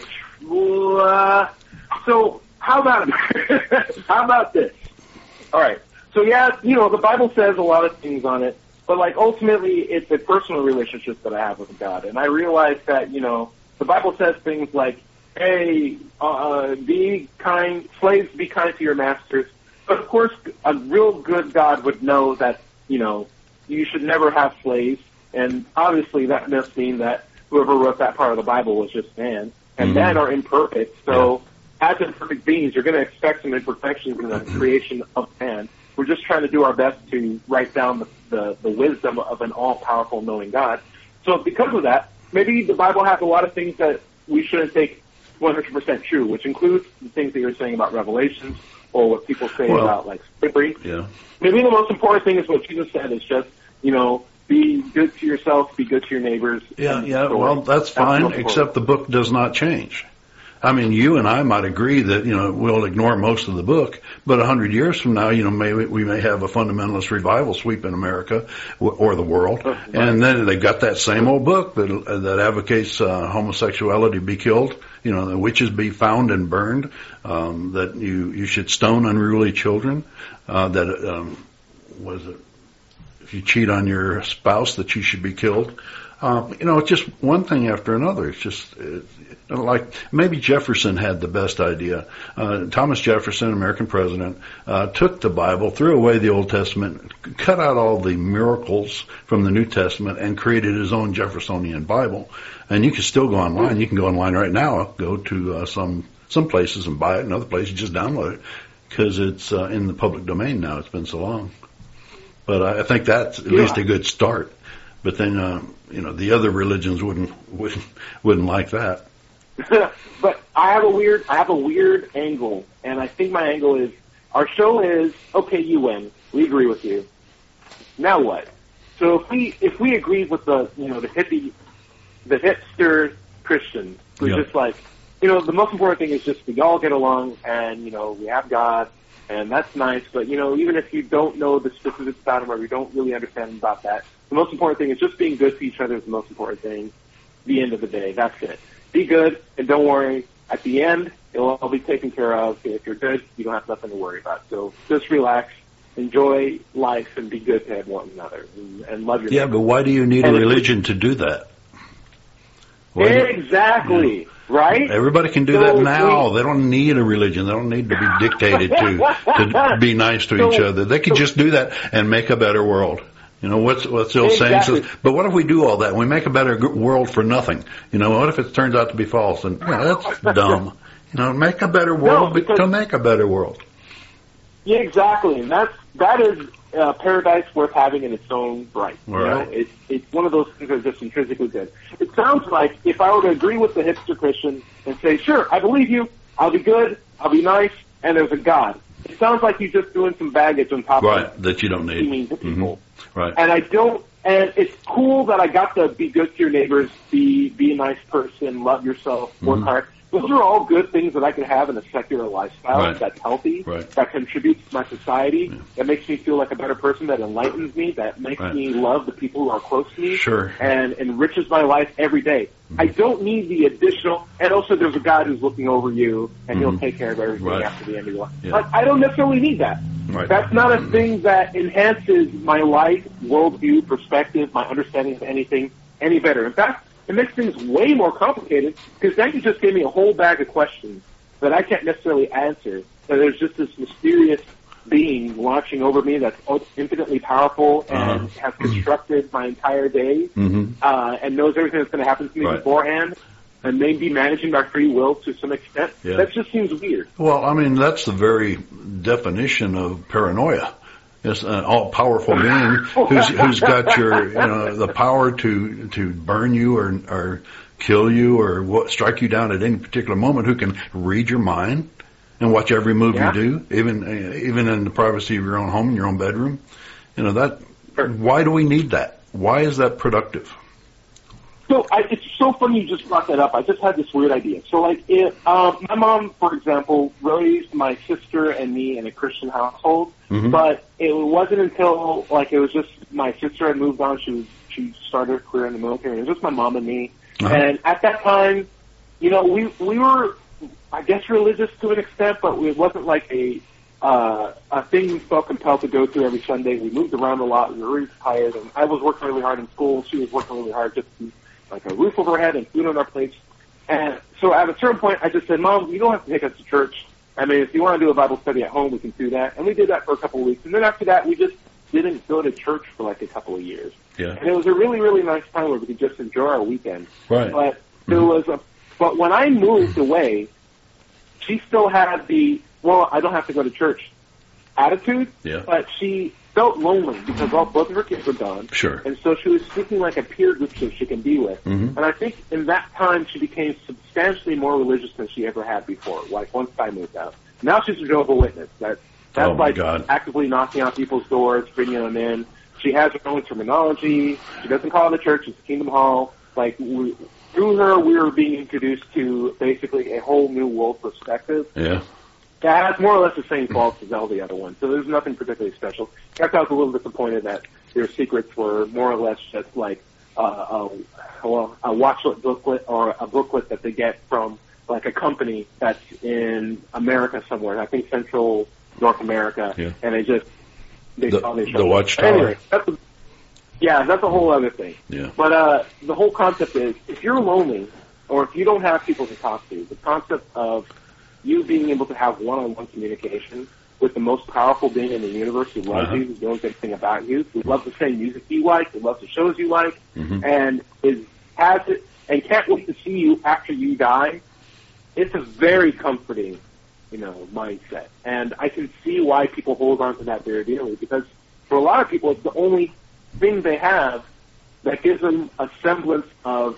uh, so how about how about this? All right. So yeah, you know, the Bible says a lot of things on it, but like ultimately, it's a personal relationship that I have with God, and I realize that you know the Bible says things like, "Hey, uh, be kind, slaves, be kind to your masters." But of course, a real good God would know that you know you should never have slaves, and obviously that must mean that whoever wrote that part of the Bible was just man, and Mhm. men are imperfect. So, as imperfect beings, you're going to expect some imperfections in the creation of man. We're just trying to do our best to write down the, the, the wisdom of an all-powerful, knowing God. So, because of that, maybe the Bible has a lot of things that we shouldn't take one hundred percent true, which includes the things that you're saying about Revelations or what people say Well, about like slavery. Yeah. Maybe the most important thing is what Jesus said is just, you know, be good to yourself, be good to your neighbors. Yeah, and yeah. so Well, on. that's the fine, most except the book does not change. I mean, you and I might agree that, you know, we'll ignore most of the book, but a hundred years from now, you know, maybe we may have a fundamentalist revival sweep in America w- or the world, Right. and then they've got that same old book that uh, that advocates uh, homosexuality be killed, you know, the witches be found and burned, um, that you you should stone unruly children, uh, that um, was it if you cheat on your spouse that you should be killed. Um, you know, it's just one thing after another. It's just it, like maybe Jefferson had the best idea. Uh, Thomas Jefferson, American president, uh, took the Bible, threw away the Old Testament, cut out all the miracles from the New Testament, and created his own Jeffersonian Bible. And you can still go online. You can go online right now, go to uh, some some places and buy it, and other places just download it because it's uh, in the public domain now. It's been so long. But I, I think that's at Yeah. least a good start. But then, uh, you know, the other religions wouldn't wouldn't wouldn't like that. But I have a weird, I have a weird angle, and I think my angle is, our show is, okay, you win. We agree with you. Now what? So if we, if we agree with the, you know, the hippie, the hipster Christians, who's Yeah. just like, you know, the most important thing is just we all get along, and, you know, we have God, and that's nice, but, you know, even if you don't know the specifics about him or you don't really understand about that, the most important thing is just being good to each other is the most important thing. The end of the day, that's it. Be good, and don't worry. At the end, it'll all be taken care of. If you're good, you don't have nothing to worry about. So just relax, enjoy life, and be good to one another, and, and love your Yeah, neighbor. but why do you need a And if- religion to do that? Why do you- Exactly, right? Everybody can do So that now. we- They don't need a religion. They don't need to be dictated to to be nice to So- each other. They could so- just do that and make a better world. You know, what's what's the old saying Exactly. says, but what if we do all that and we make a better g- world for nothing? You know, what if it turns out to be false? And yeah, that's dumb. You know, make a better world, but because- to make a better world. Yeah, exactly, and that's that is uh, paradise worth having in its own right. You Right. know, it's it's one of those things that are just intrinsically good. It sounds like if I were to agree with the hipster Christian and say, sure, I believe you, I'll be good, I'll be nice, and there's a God. It sounds like you're just doing some baggage on top Right, of that you don't need. seeming to people. Mm-hmm. Right. And I don't, and it's cool that I got to be good to your neighbors, be be a nice person, love yourself, work Mhm. hard. Those are all good things that I can have in a secular lifestyle Right. that's healthy, Right. that contributes to my society, that makes me feel like a better person, that enlightens me, that makes Right. me love the people who are close to me, Sure. and enriches my life every day. I don't need the additional, and also there's a God who's looking over you, and he'll Mhm. take care of everything Right. after the end of your life. Yeah. Like, I don't necessarily need that. Right. That's not a thing that enhances my life, worldview, perspective, my understanding of anything any better. In fact, it makes things way more complicated because then you just gave me a whole bag of questions that I can't necessarily answer. That there's just this mysterious being watching over me that's infinitely powerful and Uh-huh. has constructed my entire day Mm-hmm. uh, and knows everything that's going to happen to me Right. beforehand and maybe managing my free will to some extent. Yeah. That just seems weird. Well, I mean, that's the very definition of paranoia. It's an all-powerful being who's who's got your, you know, the power to to burn you or or kill you or what, strike you down at any particular moment. Who can read your mind and watch every move Yeah. you do, even uh, even in the privacy of your own home, in your own bedroom. You know that. Sure. Why do we need that? Why is that productive? So I, it's so funny you just brought that up. I just had this weird idea. So like, it, um, my mom, for example, raised my sister and me in a Christian household, Mhm. but it wasn't until like it was just my sister had moved on. She was she started her career in the military. It was just my mom and me, Uh-huh. and at that time, you know, we we were, I guess, religious to an extent, but it wasn't like a uh, a thing we felt compelled to go to every Sunday. We moved around a lot. We were really tired, and I was working really hard in school. She was working really hard just to like a roof over our head and food on our plates. And so at a certain point, I just said, Mom, you don't have to take us to church. I mean, if you want to do a Bible study at home, we can do that. And we did that for a couple of weeks. And then after that, we just didn't go to church for like a couple of years. Yeah. And it was a really, really nice time where we could just enjoy our weekend. Right. But there was a, but when I moved away, she still had the, well, I don't have to go to church attitude. Yeah. But she felt lonely because all both of her kids were gone. Sure. And so she was seeking like a peer group that she can be with. Mhm. And I think in that time she became substantially more religious than she ever had before, like once I moved out. Now she's a Jehovah's Witness. That, that's Oh, my like God. actively knocking on people's doors, bringing them in. She has her own terminology. She doesn't call it a church, it's Kingdom Hall. Like, we, through her, we were being introduced to basically a whole new world perspective. Yeah. That has more or less the same faults as all the other ones, so there's nothing particularly special. In fact, I was a little disappointed that their secrets were more or less just like uh, a, well, a watchlet booklet or a booklet that they get from like a company that's in America somewhere. I think Central North America, Yeah. and they just they The- probably the show- Watchtower. Anyway, that's a, yeah, that's a whole other thing. Yeah. But uh, the whole concept is, if you're lonely or if you don't have people to talk to, the concept of you being able to have one-on-one communication with the most powerful being in the universe who loves Uh-huh. you, who knows everything about you, who loves the same music you like, who loves the shows you like, Mhm. and is has it and can't wait to see you after you die. It's a very comforting, you know, mindset, and I can see why people hold on to that very dearly, because for a lot of people, it's the only thing they have that gives them a semblance of,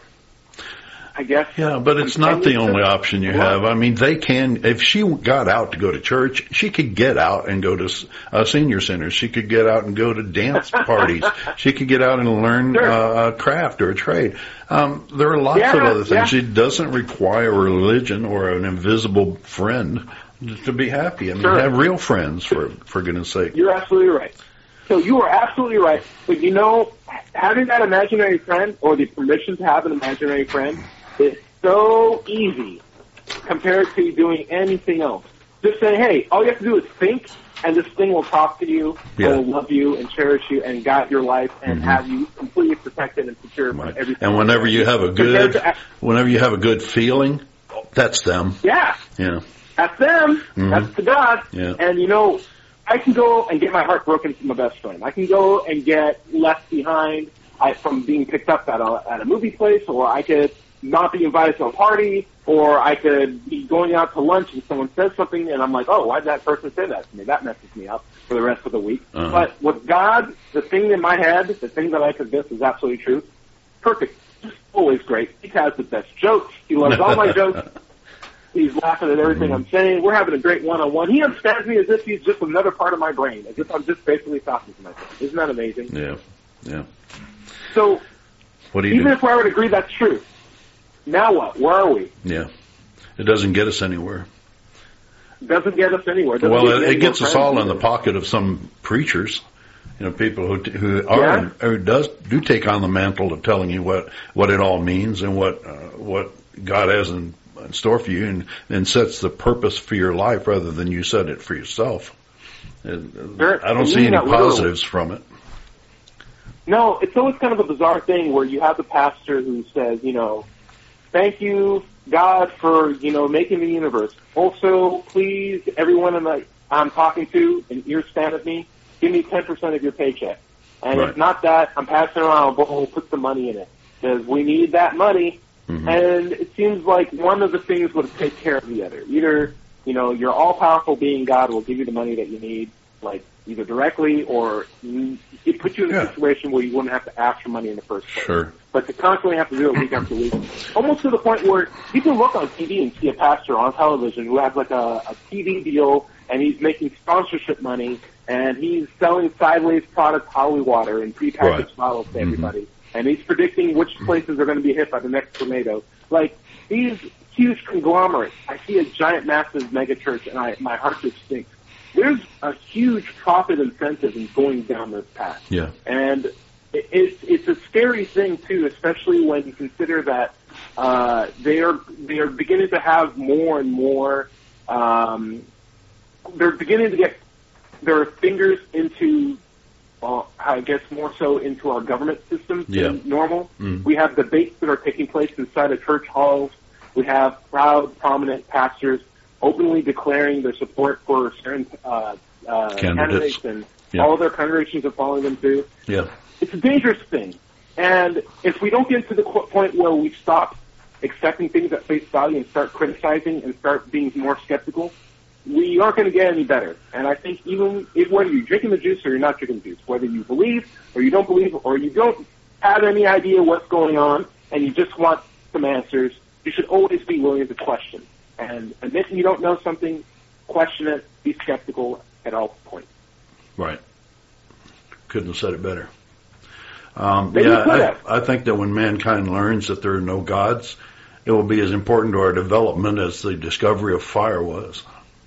I guess. Yeah, but it's not the only option you have. I mean, they can, if she got out to go to church, she could get out and go to uh, senior centers. She could get out and go to dance parties. She could get out and learn Sure. uh, a craft or a trade. Um, there are lots Yeah, of other things. yeah. It doesn't require a religion or an invisible friend to be happy. I mean, Sure. have real friends, for for goodness sake. You're absolutely right. So you are absolutely right. But you know, having that imaginary friend or the permission to have an imaginary friend is so easy compared to doing anything else. Just say, hey, all you have to do is think, and this thing will talk to you, Yeah. and will love you, and cherish you, and guide your life, and Mhm. have you completely protected and secure from Right. everything. And whenever you have a Compared good, to- whenever you have a good feeling, that's them. Yeah. You know. That's them. Mhm. That's the God. Yeah. And, you know, I can go and get my heart broken from my best friend. I can go and get left behind I, from being picked up at a, at a movie place, or I could not be invited to a party, or I could be going out to lunch and someone says something and I'm like, oh, why did that person say that to me? That messes me up for the rest of the week. Uh-huh. But with God, the thing in my head, the thing that I convinced is absolutely true. Perfect. Just always great. He has the best jokes. He loves all my jokes. He's laughing at everything mm-hmm. I'm saying. We're having a great one-on-one. He understands me as if he's just another part of my brain, as if I'm just basically talking to myself. Isn't that amazing? Yeah, yeah. So, what do you even do? if I would agree that's true, now what? Where are we? Yeah. It doesn't get us anywhere. Doesn't get us anywhere. Doesn't Well, get it, it gets us all in either. the pocket of some preachers, you know, people who who are Yeah. or does do take on the mantle of telling you what what it all means and what uh, what God has in, in store for you, and, and sets the purpose for your life rather than you set it for yourself. And, Sure. I don't And see you any mean that literally. positives from it. No, it's always kind of a bizarre thing where you have the pastor who says, you know, thank you, God, for, you know, making the universe. Also, please, everyone in the, I'm talking to, an ear span of me, give me ten percent of your paycheck. And Right. if not that, I'm passing around a bowl, put some money in it. Because we need that money. Mm-hmm. And it seems like one of the things would take care of the other. Either, you know, your all-powerful being God will give you the money that you need, like, either directly or it puts you in a Yeah. situation where you wouldn't have to ask for money in the first place. Sure. But to constantly have to do it week after week, almost to the point where you can look on T V and see a pastor on television who has like a, a T V deal and he's making sponsorship money and he's selling sideways product holy water in prepackaged Right. bottles to Mm-hmm. everybody. And he's predicting which places are going to be hit by the next tornado. Like, these huge conglomerates, I see a giant, massive mega church and I, my heart just sinks. There's a huge profit incentive in going down this path. Yeah. And it, it's it's a scary thing too, especially when you consider that uh, they are they are beginning to have more and more. Um, they're beginning to get their fingers into, well, I guess more so into our government system Yeah. than normal. Mm. We have debates that are taking place inside of church halls. We have proud, prominent pastors openly declaring their support for certain uh, uh, Candidates. candidates, and Yeah. all their congregations are following them too. Yeah. It's a dangerous thing. And if we don't get to the qu- point where we stop accepting things at face value and start criticizing and start being more skeptical, we aren't going to get any better. And I think even if whether you're drinking the juice or you're not drinking the juice, whether you believe or you don't believe or you don't have any idea what's going on and you just want some answers, you should always be willing to question. And admit you don't know something, question it, be skeptical at all points. Right. Couldn't have said it better. Um, Maybe you could yeah, have. I, I think that when mankind learns that there are no gods, it will be as important to our development as the discovery of fire was.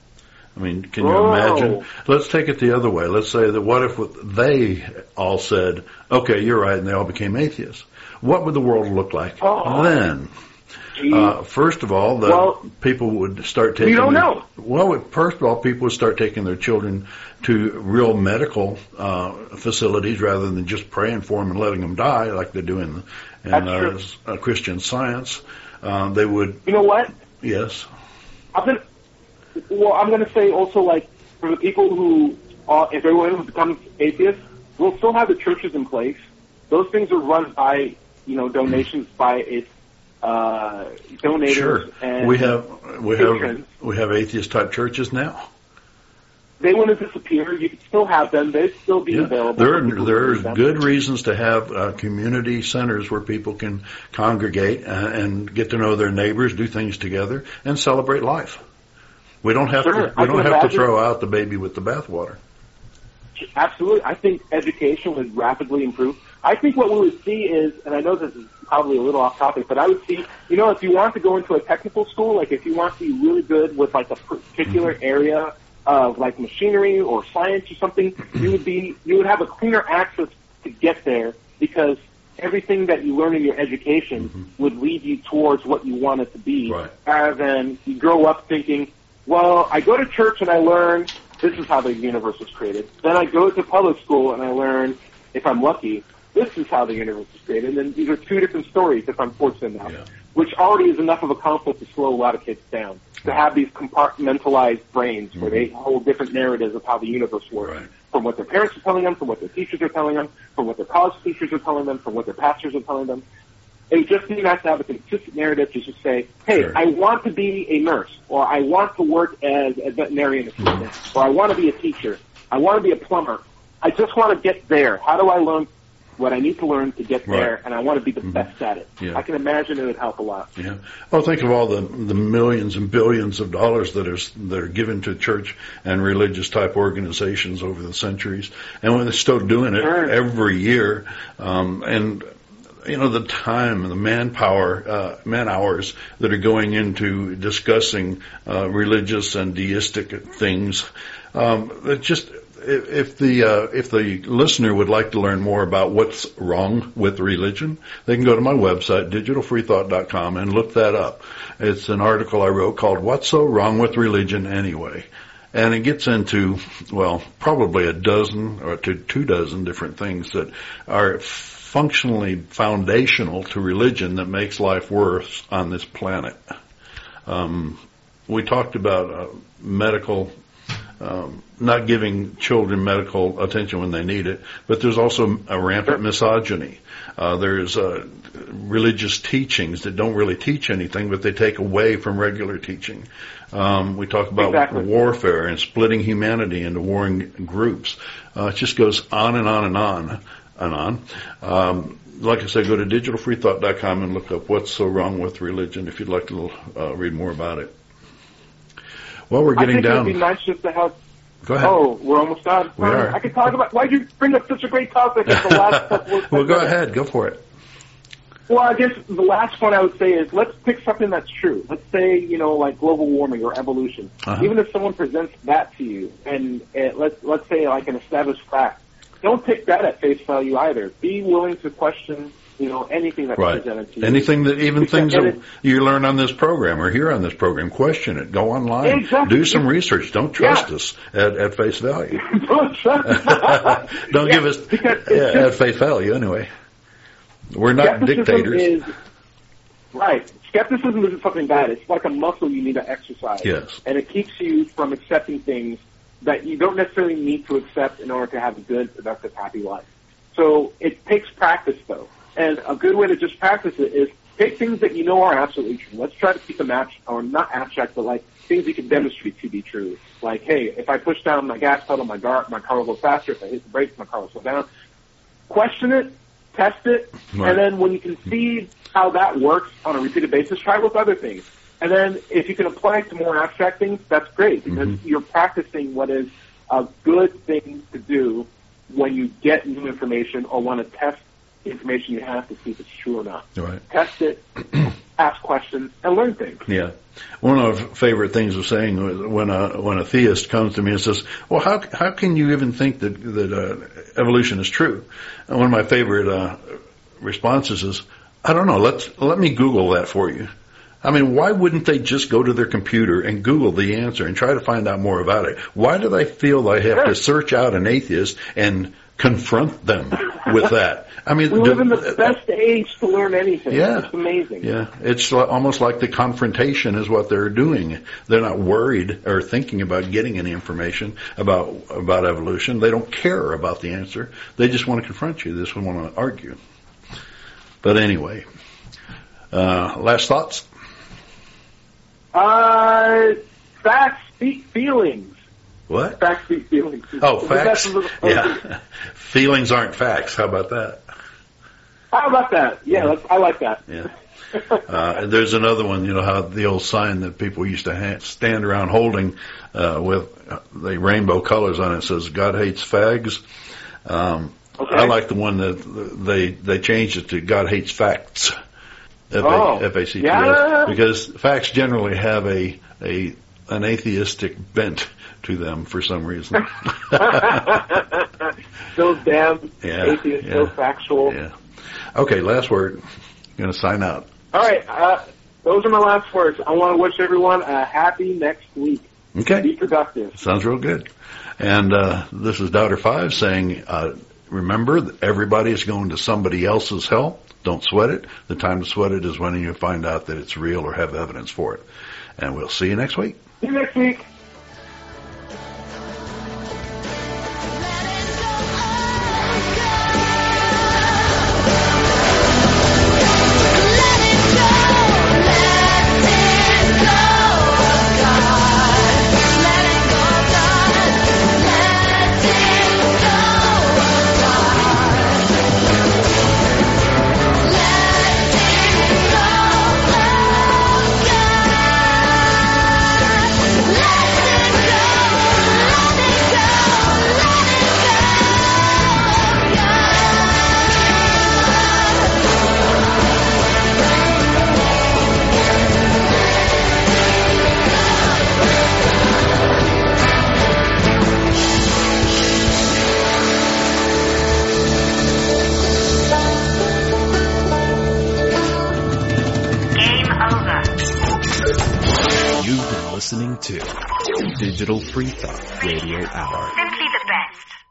I mean, can you Oh. imagine? Let's take it the other way. Let's say that what if they all said, okay, you're right, and they all became atheists? What would the world look like Oh. then? Gee, Uh, first of all, the Well, people would start taking. don't their, know. Well, first of all, people would start taking their children to real medical uh, facilities rather than just praying for them and letting them die like they do in, in That's uh, true. s- uh, Christian Science. Uh, they would, you know what? yes, I'm gonna, well, I'm going to say also, like, for the people who, are, if everyone who becomes atheist, we'll still have the churches in place. Those things are run by, you know, donations by its uh, donators. sure. And We have we have patrons. we have atheist type churches now. They wouldn't disappear. You could still have them. They'd still be Yeah. available. There for are, people who there's need them. good reasons to have uh, community centers where people can congregate and, and get to know their neighbors, do things together, and celebrate life. We don't have Sure. to. I We don't can have to imagine. throw out the baby with the bathwater. Absolutely. I think education would rapidly improve. I think what we would see is, and I know this is probably a little off topic, but I would see, you know, if you want to go into a technical school, like if you want to be really good with like a particular Mm-hmm. area of like machinery or science or something, you would be, you would have a cleaner access to get there because everything that you learn in your education Mm-hmm. would lead you towards what you want it to be, Right. rather than you grow up thinking, well, I go to church and I learn this is how the universe was created. Then I go to public school and I learn, if I'm lucky, this is how the universe was created. And then these are two different stories, if I'm fortunate enough, Yeah. which already is enough of a conflict to slow a lot of kids down. To have these compartmentalized brains where they hold different narratives of how the universe works. Right. From what their parents are telling them, from what their teachers are telling them, from what their college teachers are telling them, from what their pastors are telling them. It would just be nice to have a consistent narrative to just say, hey, Sure. I want to be a nurse, or I want to work as a veterinarian assistant, Mm-hmm. or I want to be a teacher, I want to be a plumber. I just want to get there. How do I learn what I need to learn to get Right. there, and I want to be the best at it? Yeah. I can imagine it would help a lot. Yeah. Well, think of all the the millions and billions of dollars that are that are given to church and religious type organizations over the centuries, and when they're still doing it Sure. every year, um, and you know the time and the manpower, uh, man hours that are going into discussing uh, religious and deistic things. Um, it just If if the uh, if the listener would like to learn more about what's wrong with religion, they can go to my website, digital free thought dot com, and look that up. It's an article I wrote called "What's So Wrong with Religion Anyway?" And it gets into, well, probably a dozen or to two dozen different things that are functionally foundational to religion that makes life worse on this planet. Um, we talked about uh, medical Um, not giving children medical attention when they need it, but there's also a rampant misogyny. Uh, there's uh, religious teachings that don't really teach anything, but they take away from regular teaching. Um, we talk about Exactly. warfare and splitting humanity into warring groups. Uh, it just goes on and on and on and on. Um, like I said, go to digital free thought dot com and look up what's so wrong with religion if you'd like to uh, read more about it. Well, we're getting I think down. it would be nice just to have. Go ahead. Oh, we're almost done. We are. I could talk about. Why did you bring up such a great topic at the last couple of Well, go ahead. Go for it. Well, I guess the last one I would say is let's pick something that's true. Let's say, you know, like global warming or evolution. Uh-huh. Even if someone presents that to you, and uh, let's let's say like an established fact, don't take that at face value either. Be willing to question, you know, anything that's Right. presented to you. Anything that, even Because- things and that it- you learn on this program or hear on this program, question it. Go online. Exactly. Do some research. Don't trust Yeah. us at, at face value. Don't trust- Don't Yeah, give us because it's yeah, just- at face value anyway. We're not Skepticism dictators. Is, right. Skepticism isn't something bad. It's like a muscle you need to exercise. Yes. And it keeps you from accepting things that you don't necessarily need to accept in order to have a good, productive, happy life. So it takes practice, though. And a good way to just practice it is take things that you know are absolutely true. Let's try to keep them abstract, or not abstract, but like things you can demonstrate to be true. Like, hey, if I push down my gas pedal, my car, my car will go faster. If I hit the brakes, my car will slow down. Question it, test it, Right. and then when you can see how that works on a repeated basis, try it with other things. And then if you can apply it to more abstract things, that's great, because Mm-hmm. you're practicing what is a good thing to do when you get new information or want to test the information you have to see if it's true or not. Right. Test it, ask questions, and learn things. Yeah. One of our favorite things of saying was when a when a theist comes to me and says, "Well, how how can you even think that that uh, evolution is true?" And one of my favorite uh, responses is, "I don't know. Let's let me Google that for you." I mean, why wouldn't they just go to their computer and Google the answer and try to find out more about it? Why do they feel they have to search out an atheist and confront them with that? I mean, We do- live in the best age to learn anything. Yeah. It's amazing. Yeah, it's li- almost like the confrontation is what they're doing. They're not worried or thinking about getting any information about about evolution. They don't care about the answer. They just want to confront you. They just want to argue. But anyway, uh, last thoughts? Uh, facts speak feelings. What? Facts speak feelings. Oh, Is that facts. a little- Yeah, feelings aren't facts. How about that? How about that? Yeah, that's, I like that. Yeah. Uh, there's another one, you know, how the old sign that people used to ha- stand around holding uh, with uh, the rainbow colors on it says, God hates fags. Um, Okay. I like the one that they they changed it to God hates facts. F A- Oh, F A C T S. yeah. Because facts generally have a, a an atheistic bent to them for some reason. Those damn Yeah, atheists, yeah. so factual. Yeah. Okay, last word. Going to sign out. All right, uh, those are my last words. I want to wish everyone a happy next week. Okay. Be productive. Sounds real good. And uh, this is Doubter Five saying, uh, remember, that everybody is going to somebody else's hell. Don't sweat it. The time to sweat it is when you find out that it's real or have evidence for it. And we'll see you next week. See you next week. Let listening to Digital Free Thought Radio Hour. Simply the best.